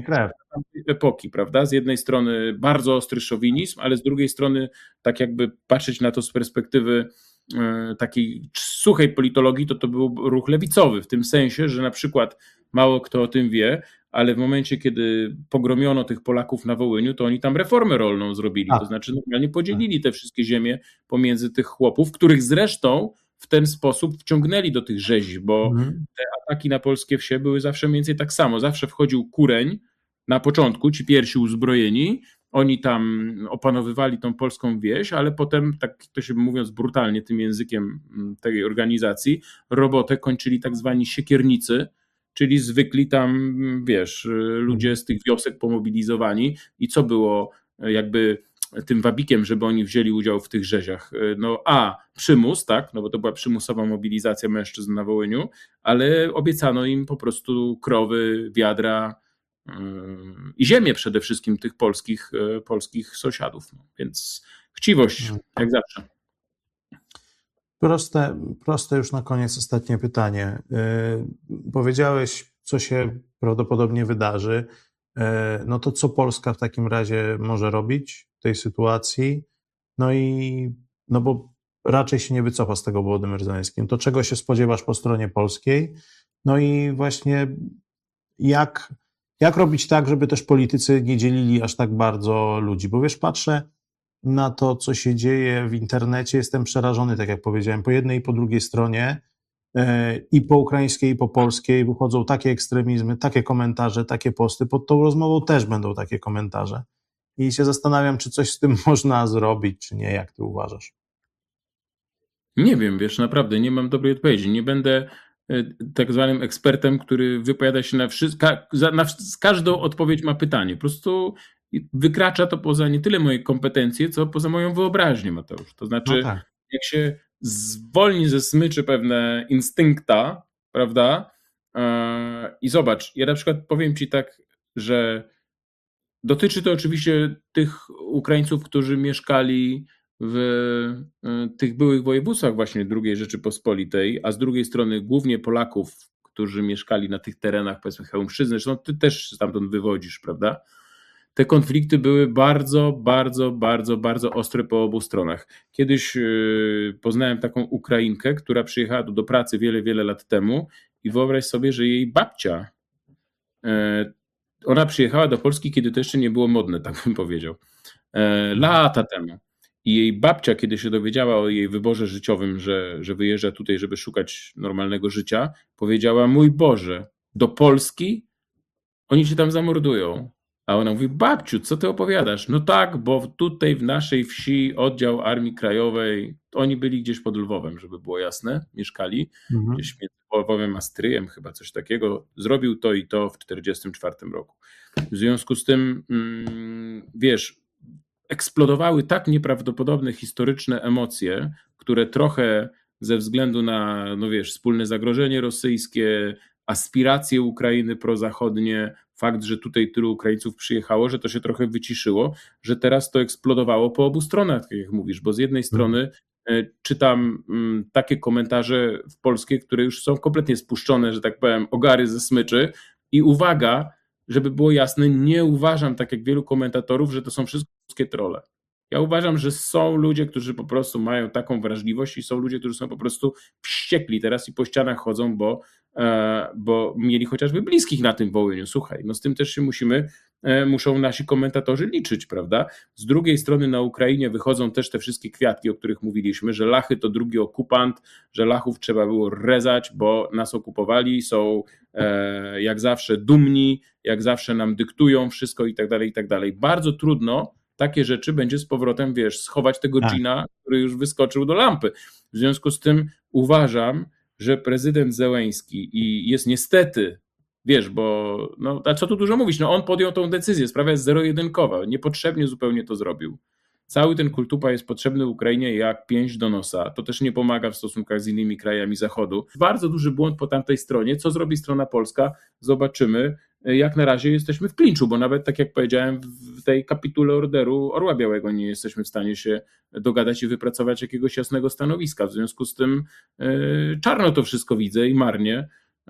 epoki, prawda? Z jednej strony bardzo ostry szowinizm, ale z drugiej strony tak jakby patrzeć na to z perspektywy e, takiej suchej politologii, to to był ruch lewicowy, w tym sensie, że na przykład mało kto o tym wie, ale w momencie, kiedy pogromiono tych Polaków na Wołyniu, to oni tam reformę rolną zrobili, A. to znaczy normalnie podzielili te wszystkie ziemie pomiędzy tych chłopów, których zresztą w ten sposób wciągnęli do tych rzezi, bo mhm. te ataki na polskie wsie były zawsze mniej więcej tak samo. Zawsze wchodził kureń na początku, ci pierwsi uzbrojeni, oni tam opanowywali tą polską wieś, ale potem, tak to się mówiąc brutalnie tym językiem tej organizacji, robotę kończyli tak zwani siekiernicy, czyli zwykli tam, wiesz, ludzie z tych wiosek pomobilizowani. I co było jakby tym wabikiem, żeby oni wzięli udział w tych rzeziach? No a, przymus, tak, no bo to była przymusowa mobilizacja mężczyzn na Wołyniu, ale obiecano im po prostu krowy, wiadra yy, i ziemię przede wszystkim tych polskich, yy, polskich sąsiadów. No, więc chciwość, jak zawsze. Proste, proste już na koniec ostatnie pytanie. Yy, powiedziałeś, co się prawdopodobnie wydarzy. Yy, no to co Polska w takim razie może robić w tej sytuacji? No i no bo raczej się nie wycofa z tego Wołodymyr Zełenski. To czego się spodziewasz po stronie polskiej? No i właśnie jak, jak robić tak, żeby też politycy nie dzielili aż tak bardzo ludzi? Bo wiesz, patrzę na to, co się dzieje w internecie, jestem przerażony, tak jak powiedziałem, po jednej i po drugiej stronie, i po ukraińskiej, i po polskiej wychodzą takie ekstremizmy, takie komentarze, takie posty. Pod tą rozmową też będą takie komentarze. I się zastanawiam, czy coś z tym można zrobić, czy nie, jak ty uważasz? Nie wiem, wiesz, naprawdę nie mam dobrej odpowiedzi. Nie będę tak zwanym ekspertem, który wypowiada się na wszystko, na każdą odpowiedź ma pytanie. Po prostu wykracza to poza nie tyle moje kompetencje, co poza moją wyobraźnię, Mateusz. To znaczy, no tak. Jak się zwolni ze smyczy pewne instynkta, prawda? I zobacz, ja na przykład powiem ci tak, że dotyczy to oczywiście tych Ukraińców, którzy mieszkali w tych byłych województwach właśnie drugiej Rzeczypospolitej, a z drugiej strony głównie Polaków, którzy mieszkali na tych terenach, powiedzmy Chełmszczyzny, zresztą ty też stamtąd wywodzisz, prawda? Te konflikty były bardzo, bardzo, bardzo, bardzo ostre po obu stronach. Kiedyś poznałem taką Ukrainkę, która przyjechała tu do pracy wiele, wiele lat temu i wyobraź sobie, że jej babcia, ona przyjechała do Polski, kiedy to jeszcze nie było modne, tak bym powiedział, lata temu. I jej babcia, kiedy się dowiedziała o jej wyborze życiowym, że, że wyjeżdża tutaj, żeby szukać normalnego życia, powiedziała: mój Boże, do Polski? Oni cię tam zamordują. A ona mówi: babciu, co ty opowiadasz? No tak, bo tutaj w naszej wsi oddział Armii Krajowej, oni byli gdzieś pod Lwowem, żeby było jasne, mieszkali, mhm. gdzieś między Lwowem a Stryjem, chyba coś takiego, zrobił to i to w czterdziestym czwartym roku. W związku z tym, wiesz, eksplodowały tak nieprawdopodobne historyczne emocje, które trochę ze względu na, no wiesz, wspólne zagrożenie rosyjskie, aspiracje Ukrainy prozachodnie, fakt, że tutaj tylu Ukraińców przyjechało, że to się trochę wyciszyło, że teraz to eksplodowało po obu stronach, tak jak mówisz, bo z jednej strony czytam takie komentarze w polskie, które już są kompletnie spuszczone, że tak powiem, ogary ze smyczy i uwaga, żeby było jasne, nie uważam, tak jak wielu komentatorów, że to są wszystkie trolle. Ja uważam, że są ludzie, którzy po prostu mają taką wrażliwość i są ludzie, którzy są po prostu wściekli teraz i po ścianach chodzą, bo, bo mieli chociażby bliskich na tym Wołyniu. Słuchaj, no z tym też się musimy, muszą nasi komentatorzy liczyć, prawda? Z drugiej strony na Ukrainie wychodzą też te wszystkie kwiatki, o których mówiliśmy, że Lachy to drugi okupant, że Lachów trzeba było rezać, bo nas okupowali, są jak zawsze dumni, jak zawsze nam dyktują wszystko i tak dalej, i tak dalej. Bardzo trudno takie rzeczy będzie z powrotem, wiesz, schować tego tak. dżina, który już wyskoczył do lampy. W związku z tym uważam, że prezydent Zełenski i jest niestety, wiesz, bo no, a co tu dużo mówić, no on podjął tą decyzję, sprawa jest zero-jedynkowa, niepotrzebnie zupełnie to zrobił. Cały ten kultupa jest potrzebny Ukrainie jak pięść do nosa. To też nie pomaga w stosunkach z innymi krajami Zachodu. Bardzo duży błąd po tamtej stronie. Co zrobi strona polska? Zobaczymy. Jak na razie jesteśmy w klinczu, bo nawet tak jak powiedziałem, w tej kapitule orderu Orła Białego nie jesteśmy w stanie się dogadać i wypracować jakiegoś jasnego stanowiska. W związku z tym czarno to wszystko widzę i marnie.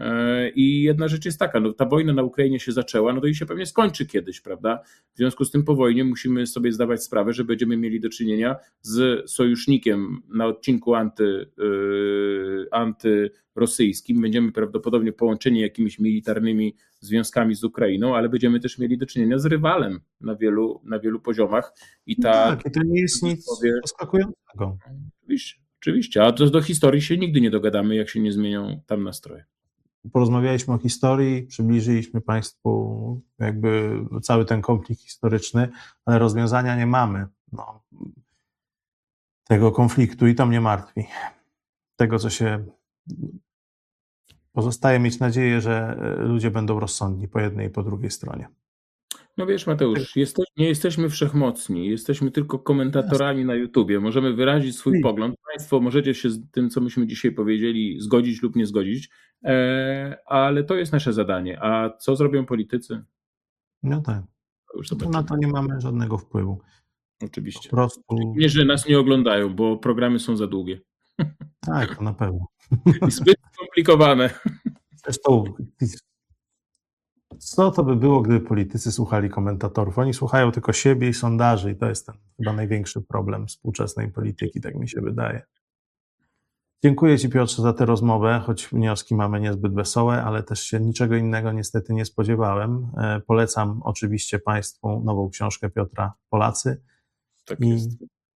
I jedna rzecz jest taka, no ta wojna na Ukrainie się zaczęła, no to i się pewnie skończy kiedyś, prawda? W związku z tym po wojnie musimy sobie zdawać sprawę, że będziemy mieli do czynienia z sojusznikiem na odcinku anty, yy, antyrosyjskim, będziemy prawdopodobnie połączeni jakimiś militarnymi związkami z Ukrainą, ale będziemy też mieli do czynienia z rywalem na wielu, na wielu poziomach. I ta, tak, i to nie jest nic zaskakującego. Oczywiście, oczywiście, a do, do historii się nigdy nie dogadamy, jak się nie zmienią tam nastroje. porozmawialiśmy o historii, przybliżyliśmy Państwu jakby cały ten konflikt historyczny, ale rozwiązania nie mamy no, tego konfliktu i to mnie martwi. Tego, co się... Pozostaje mieć nadzieję, że ludzie będą rozsądni po jednej i po drugiej stronie. No wiesz, Mateusz, jesteś, nie jesteśmy wszechmocni, jesteśmy tylko komentatorami na YouTubie. Możemy wyrazić swój I- pogląd. Państwo możecie się z tym, co myśmy dzisiaj powiedzieli, zgodzić lub nie zgodzić, e, ale to jest nasze zadanie. A co zrobią politycy? No tak. To już To zobaczymy. na to nie mamy żadnego wpływu. Po Oczywiście. prostu... Nie, że nas nie oglądają, bo programy są za długie Tak, to na pewno. i zbyt skomplikowane. Zresztą, co to by było, gdyby politycy słuchali komentatorów? Oni słuchają tylko siebie i sondaży i to jest ten chyba największy problem współczesnej polityki, tak mi się wydaje. Dziękuję Ci, Piotrze, za tę rozmowę, choć wnioski mamy niezbyt wesołe, ale też się niczego innego niestety nie spodziewałem. E, Polecam oczywiście Państwu nową książkę Piotra Polacy Tak i, jest.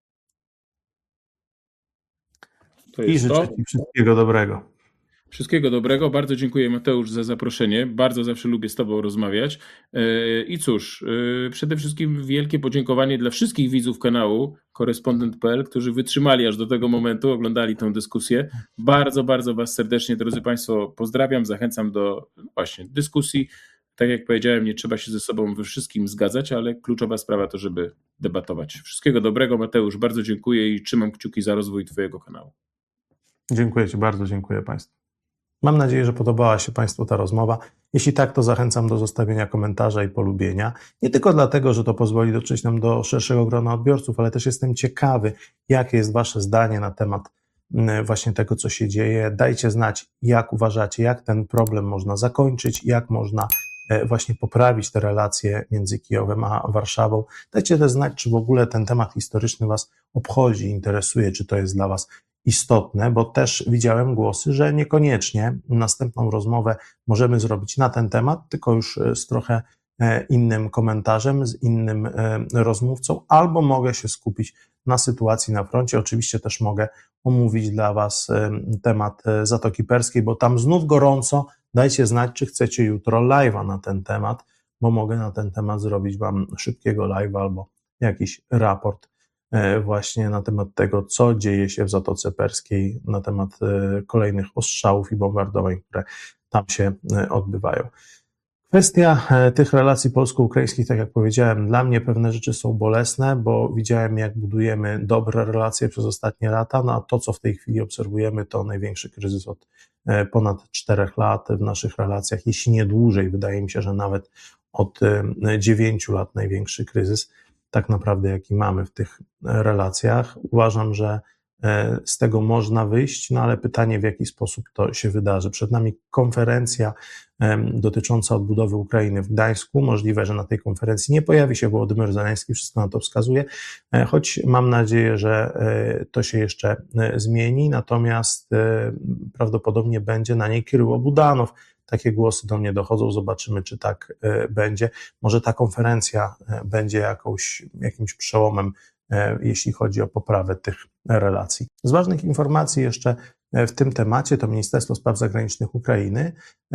To i jest życzę to. Ci wszystkiego dobrego. Wszystkiego dobrego. Bardzo dziękuję, Mateusz, za zaproszenie. Bardzo zawsze lubię z Tobą rozmawiać. E, I cóż, e, przede wszystkim wielkie podziękowanie dla wszystkich widzów kanału Korespondent kropka p l, którzy wytrzymali aż do tego momentu, oglądali tę dyskusję. Bardzo, bardzo Was serdecznie, drodzy Państwo, pozdrawiam, zachęcam do no właśnie dyskusji. Tak jak powiedziałem, nie trzeba się ze sobą we wszystkim zgadzać, ale kluczowa sprawa to, żeby debatować. Wszystkiego dobrego, Mateusz, bardzo dziękuję i trzymam kciuki za rozwój Twojego kanału. Dziękuję Ci bardzo, dziękuję Państwu. Mam nadzieję, że podobała się Państwu ta rozmowa. Jeśli tak, to zachęcam do zostawienia komentarza i polubienia. Nie tylko dlatego, że to pozwoli dotrzeć nam do szerszego grona odbiorców, ale też jestem ciekawy, jakie jest Wasze zdanie na temat właśnie tego, co się dzieje. Dajcie znać, jak uważacie, jak ten problem można zakończyć, jak można właśnie poprawić te relacje między Kijowem a Warszawą. Dajcie też znać, czy w ogóle ten temat historyczny Was obchodzi, interesuje, czy to jest dla Was istotne, bo też widziałem głosy, że niekoniecznie następną rozmowę możemy zrobić na ten temat, tylko już z trochę innym komentarzem, z innym rozmówcą, albo mogę się skupić na sytuacji na froncie. Oczywiście też mogę omówić dla Was temat Zatoki Perskiej, bo tam znów gorąco. Dajcie znać, czy chcecie jutro live'a na ten temat, bo mogę na ten temat zrobić Wam szybkiego live'a albo jakiś raport właśnie na temat tego, co dzieje się w Zatoce Perskiej, na temat kolejnych ostrzałów i bombardowań, które tam się odbywają. Kwestia tych relacji polsko-ukraińskich, tak jak powiedziałem, dla mnie pewne rzeczy są bolesne, bo widziałem, jak budujemy dobre relacje przez ostatnie lata, no a to, co w tej chwili obserwujemy, to największy kryzys od ponad czterech lat w naszych relacjach, jeśli nie dłużej, wydaje mi się, że nawet od dziewięciu lat największy kryzys, tak naprawdę, jaki mamy w tych relacjach. Uważam, że z tego można wyjść, no ale pytanie, w jaki sposób to się wydarzy. Przed nami konferencja dotycząca odbudowy Ukrainy w Gdańsku. Możliwe, że na tej konferencji nie pojawi się Wołodymyr Zełenski, wszystko na to wskazuje, choć mam nadzieję, że to się jeszcze zmieni, natomiast prawdopodobnie będzie na niej Kiryło Budanow. Takie głosy do mnie dochodzą, zobaczymy, czy tak będzie. Może ta konferencja będzie jakąś, jakimś przełomem, jeśli chodzi o poprawę tych relacji. Z ważnych informacji jeszcze w tym temacie to Ministerstwo Spraw Zagranicznych Ukrainy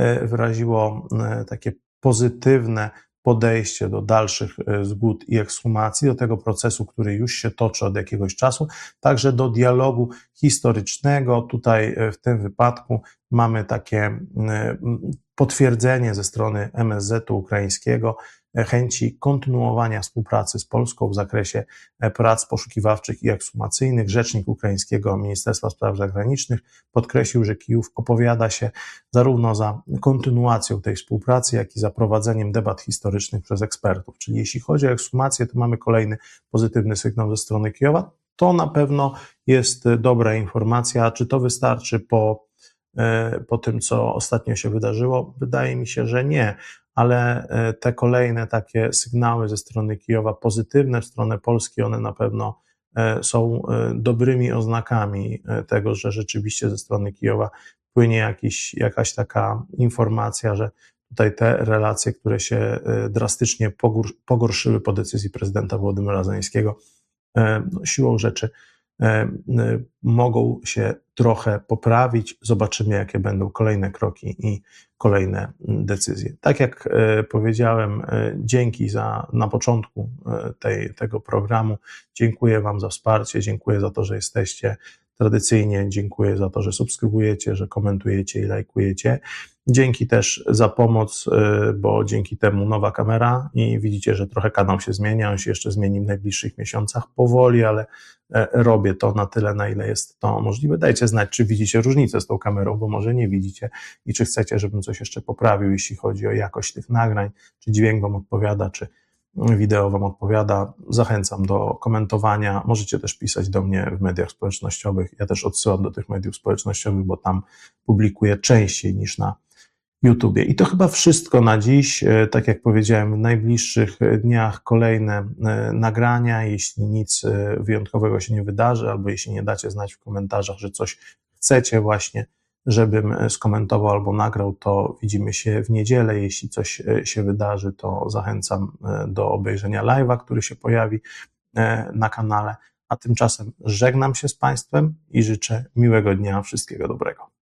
wyraziło takie pozytywne podejście do dalszych zgód i ekshumacji, do tego procesu, który już się toczy od jakiegoś czasu, także do dialogu historycznego. Tutaj w tym wypadku mamy takie potwierdzenie ze strony M S Z-u ukraińskiego chęci kontynuowania współpracy z Polską w zakresie prac poszukiwawczych i ekshumacyjnych. Rzecznik ukraińskiego Ministerstwa Spraw Zagranicznych podkreślił, że Kijów opowiada się zarówno za kontynuacją tej współpracy, jak i za prowadzeniem debat historycznych przez ekspertów. Czyli jeśli chodzi o ekshumację, to mamy kolejny pozytywny sygnał ze strony Kijowa. To na pewno jest dobra informacja. Czy to wystarczy po, po tym, co ostatnio się wydarzyło? Wydaje mi się, że nie. Ale te kolejne takie sygnały ze strony Kijowa, pozytywne w stronę Polski, one na pewno są dobrymi oznakami tego, że rzeczywiście ze strony Kijowa płynie jakiś, jakaś taka informacja, że tutaj te relacje, które się drastycznie pogorszyły po decyzji prezydenta Wołodymyra Zełenskiego, no, siłą rzeczy mogą się trochę poprawić. Zobaczymy, jakie będą kolejne kroki i kolejne decyzje. Tak jak powiedziałem, dzięki za, na początku tej, tego programu. Dziękuję Wam za wsparcie, dziękuję za to, że jesteście. Tradycyjnie dziękuję za to, że subskrybujecie, że komentujecie i lajkujecie. Dzięki też za pomoc, bo dzięki temu nowa kamera i widzicie, że trochę kanał się zmienia, on się jeszcze zmieni w najbliższych miesiącach powoli, ale robię to na tyle, na ile jest to możliwe. Dajcie znać, czy widzicie różnicę z tą kamerą, bo może nie widzicie i czy chcecie, żebym coś jeszcze poprawił, jeśli chodzi o jakość tych nagrań, czy dźwięk Wam odpowiada, czy wideo Wam odpowiada. Zachęcam do komentowania. Możecie też pisać do mnie w mediach społecznościowych. Ja też odsyłam do tych mediów społecznościowych, bo tam publikuję częściej niż na YouTubie. I to chyba wszystko na dziś. Tak jak powiedziałem, w najbliższych dniach kolejne nagrania. Jeśli nic wyjątkowego się nie wydarzy, albo jeśli nie dacie znać w komentarzach, że coś chcecie właśnie, żebym skomentował albo nagrał, to widzimy się w niedzielę. Jeśli coś się wydarzy, to zachęcam do obejrzenia live'a, który się pojawi na kanale. A tymczasem żegnam się z Państwem i życzę miłego dnia, wszystkiego dobrego.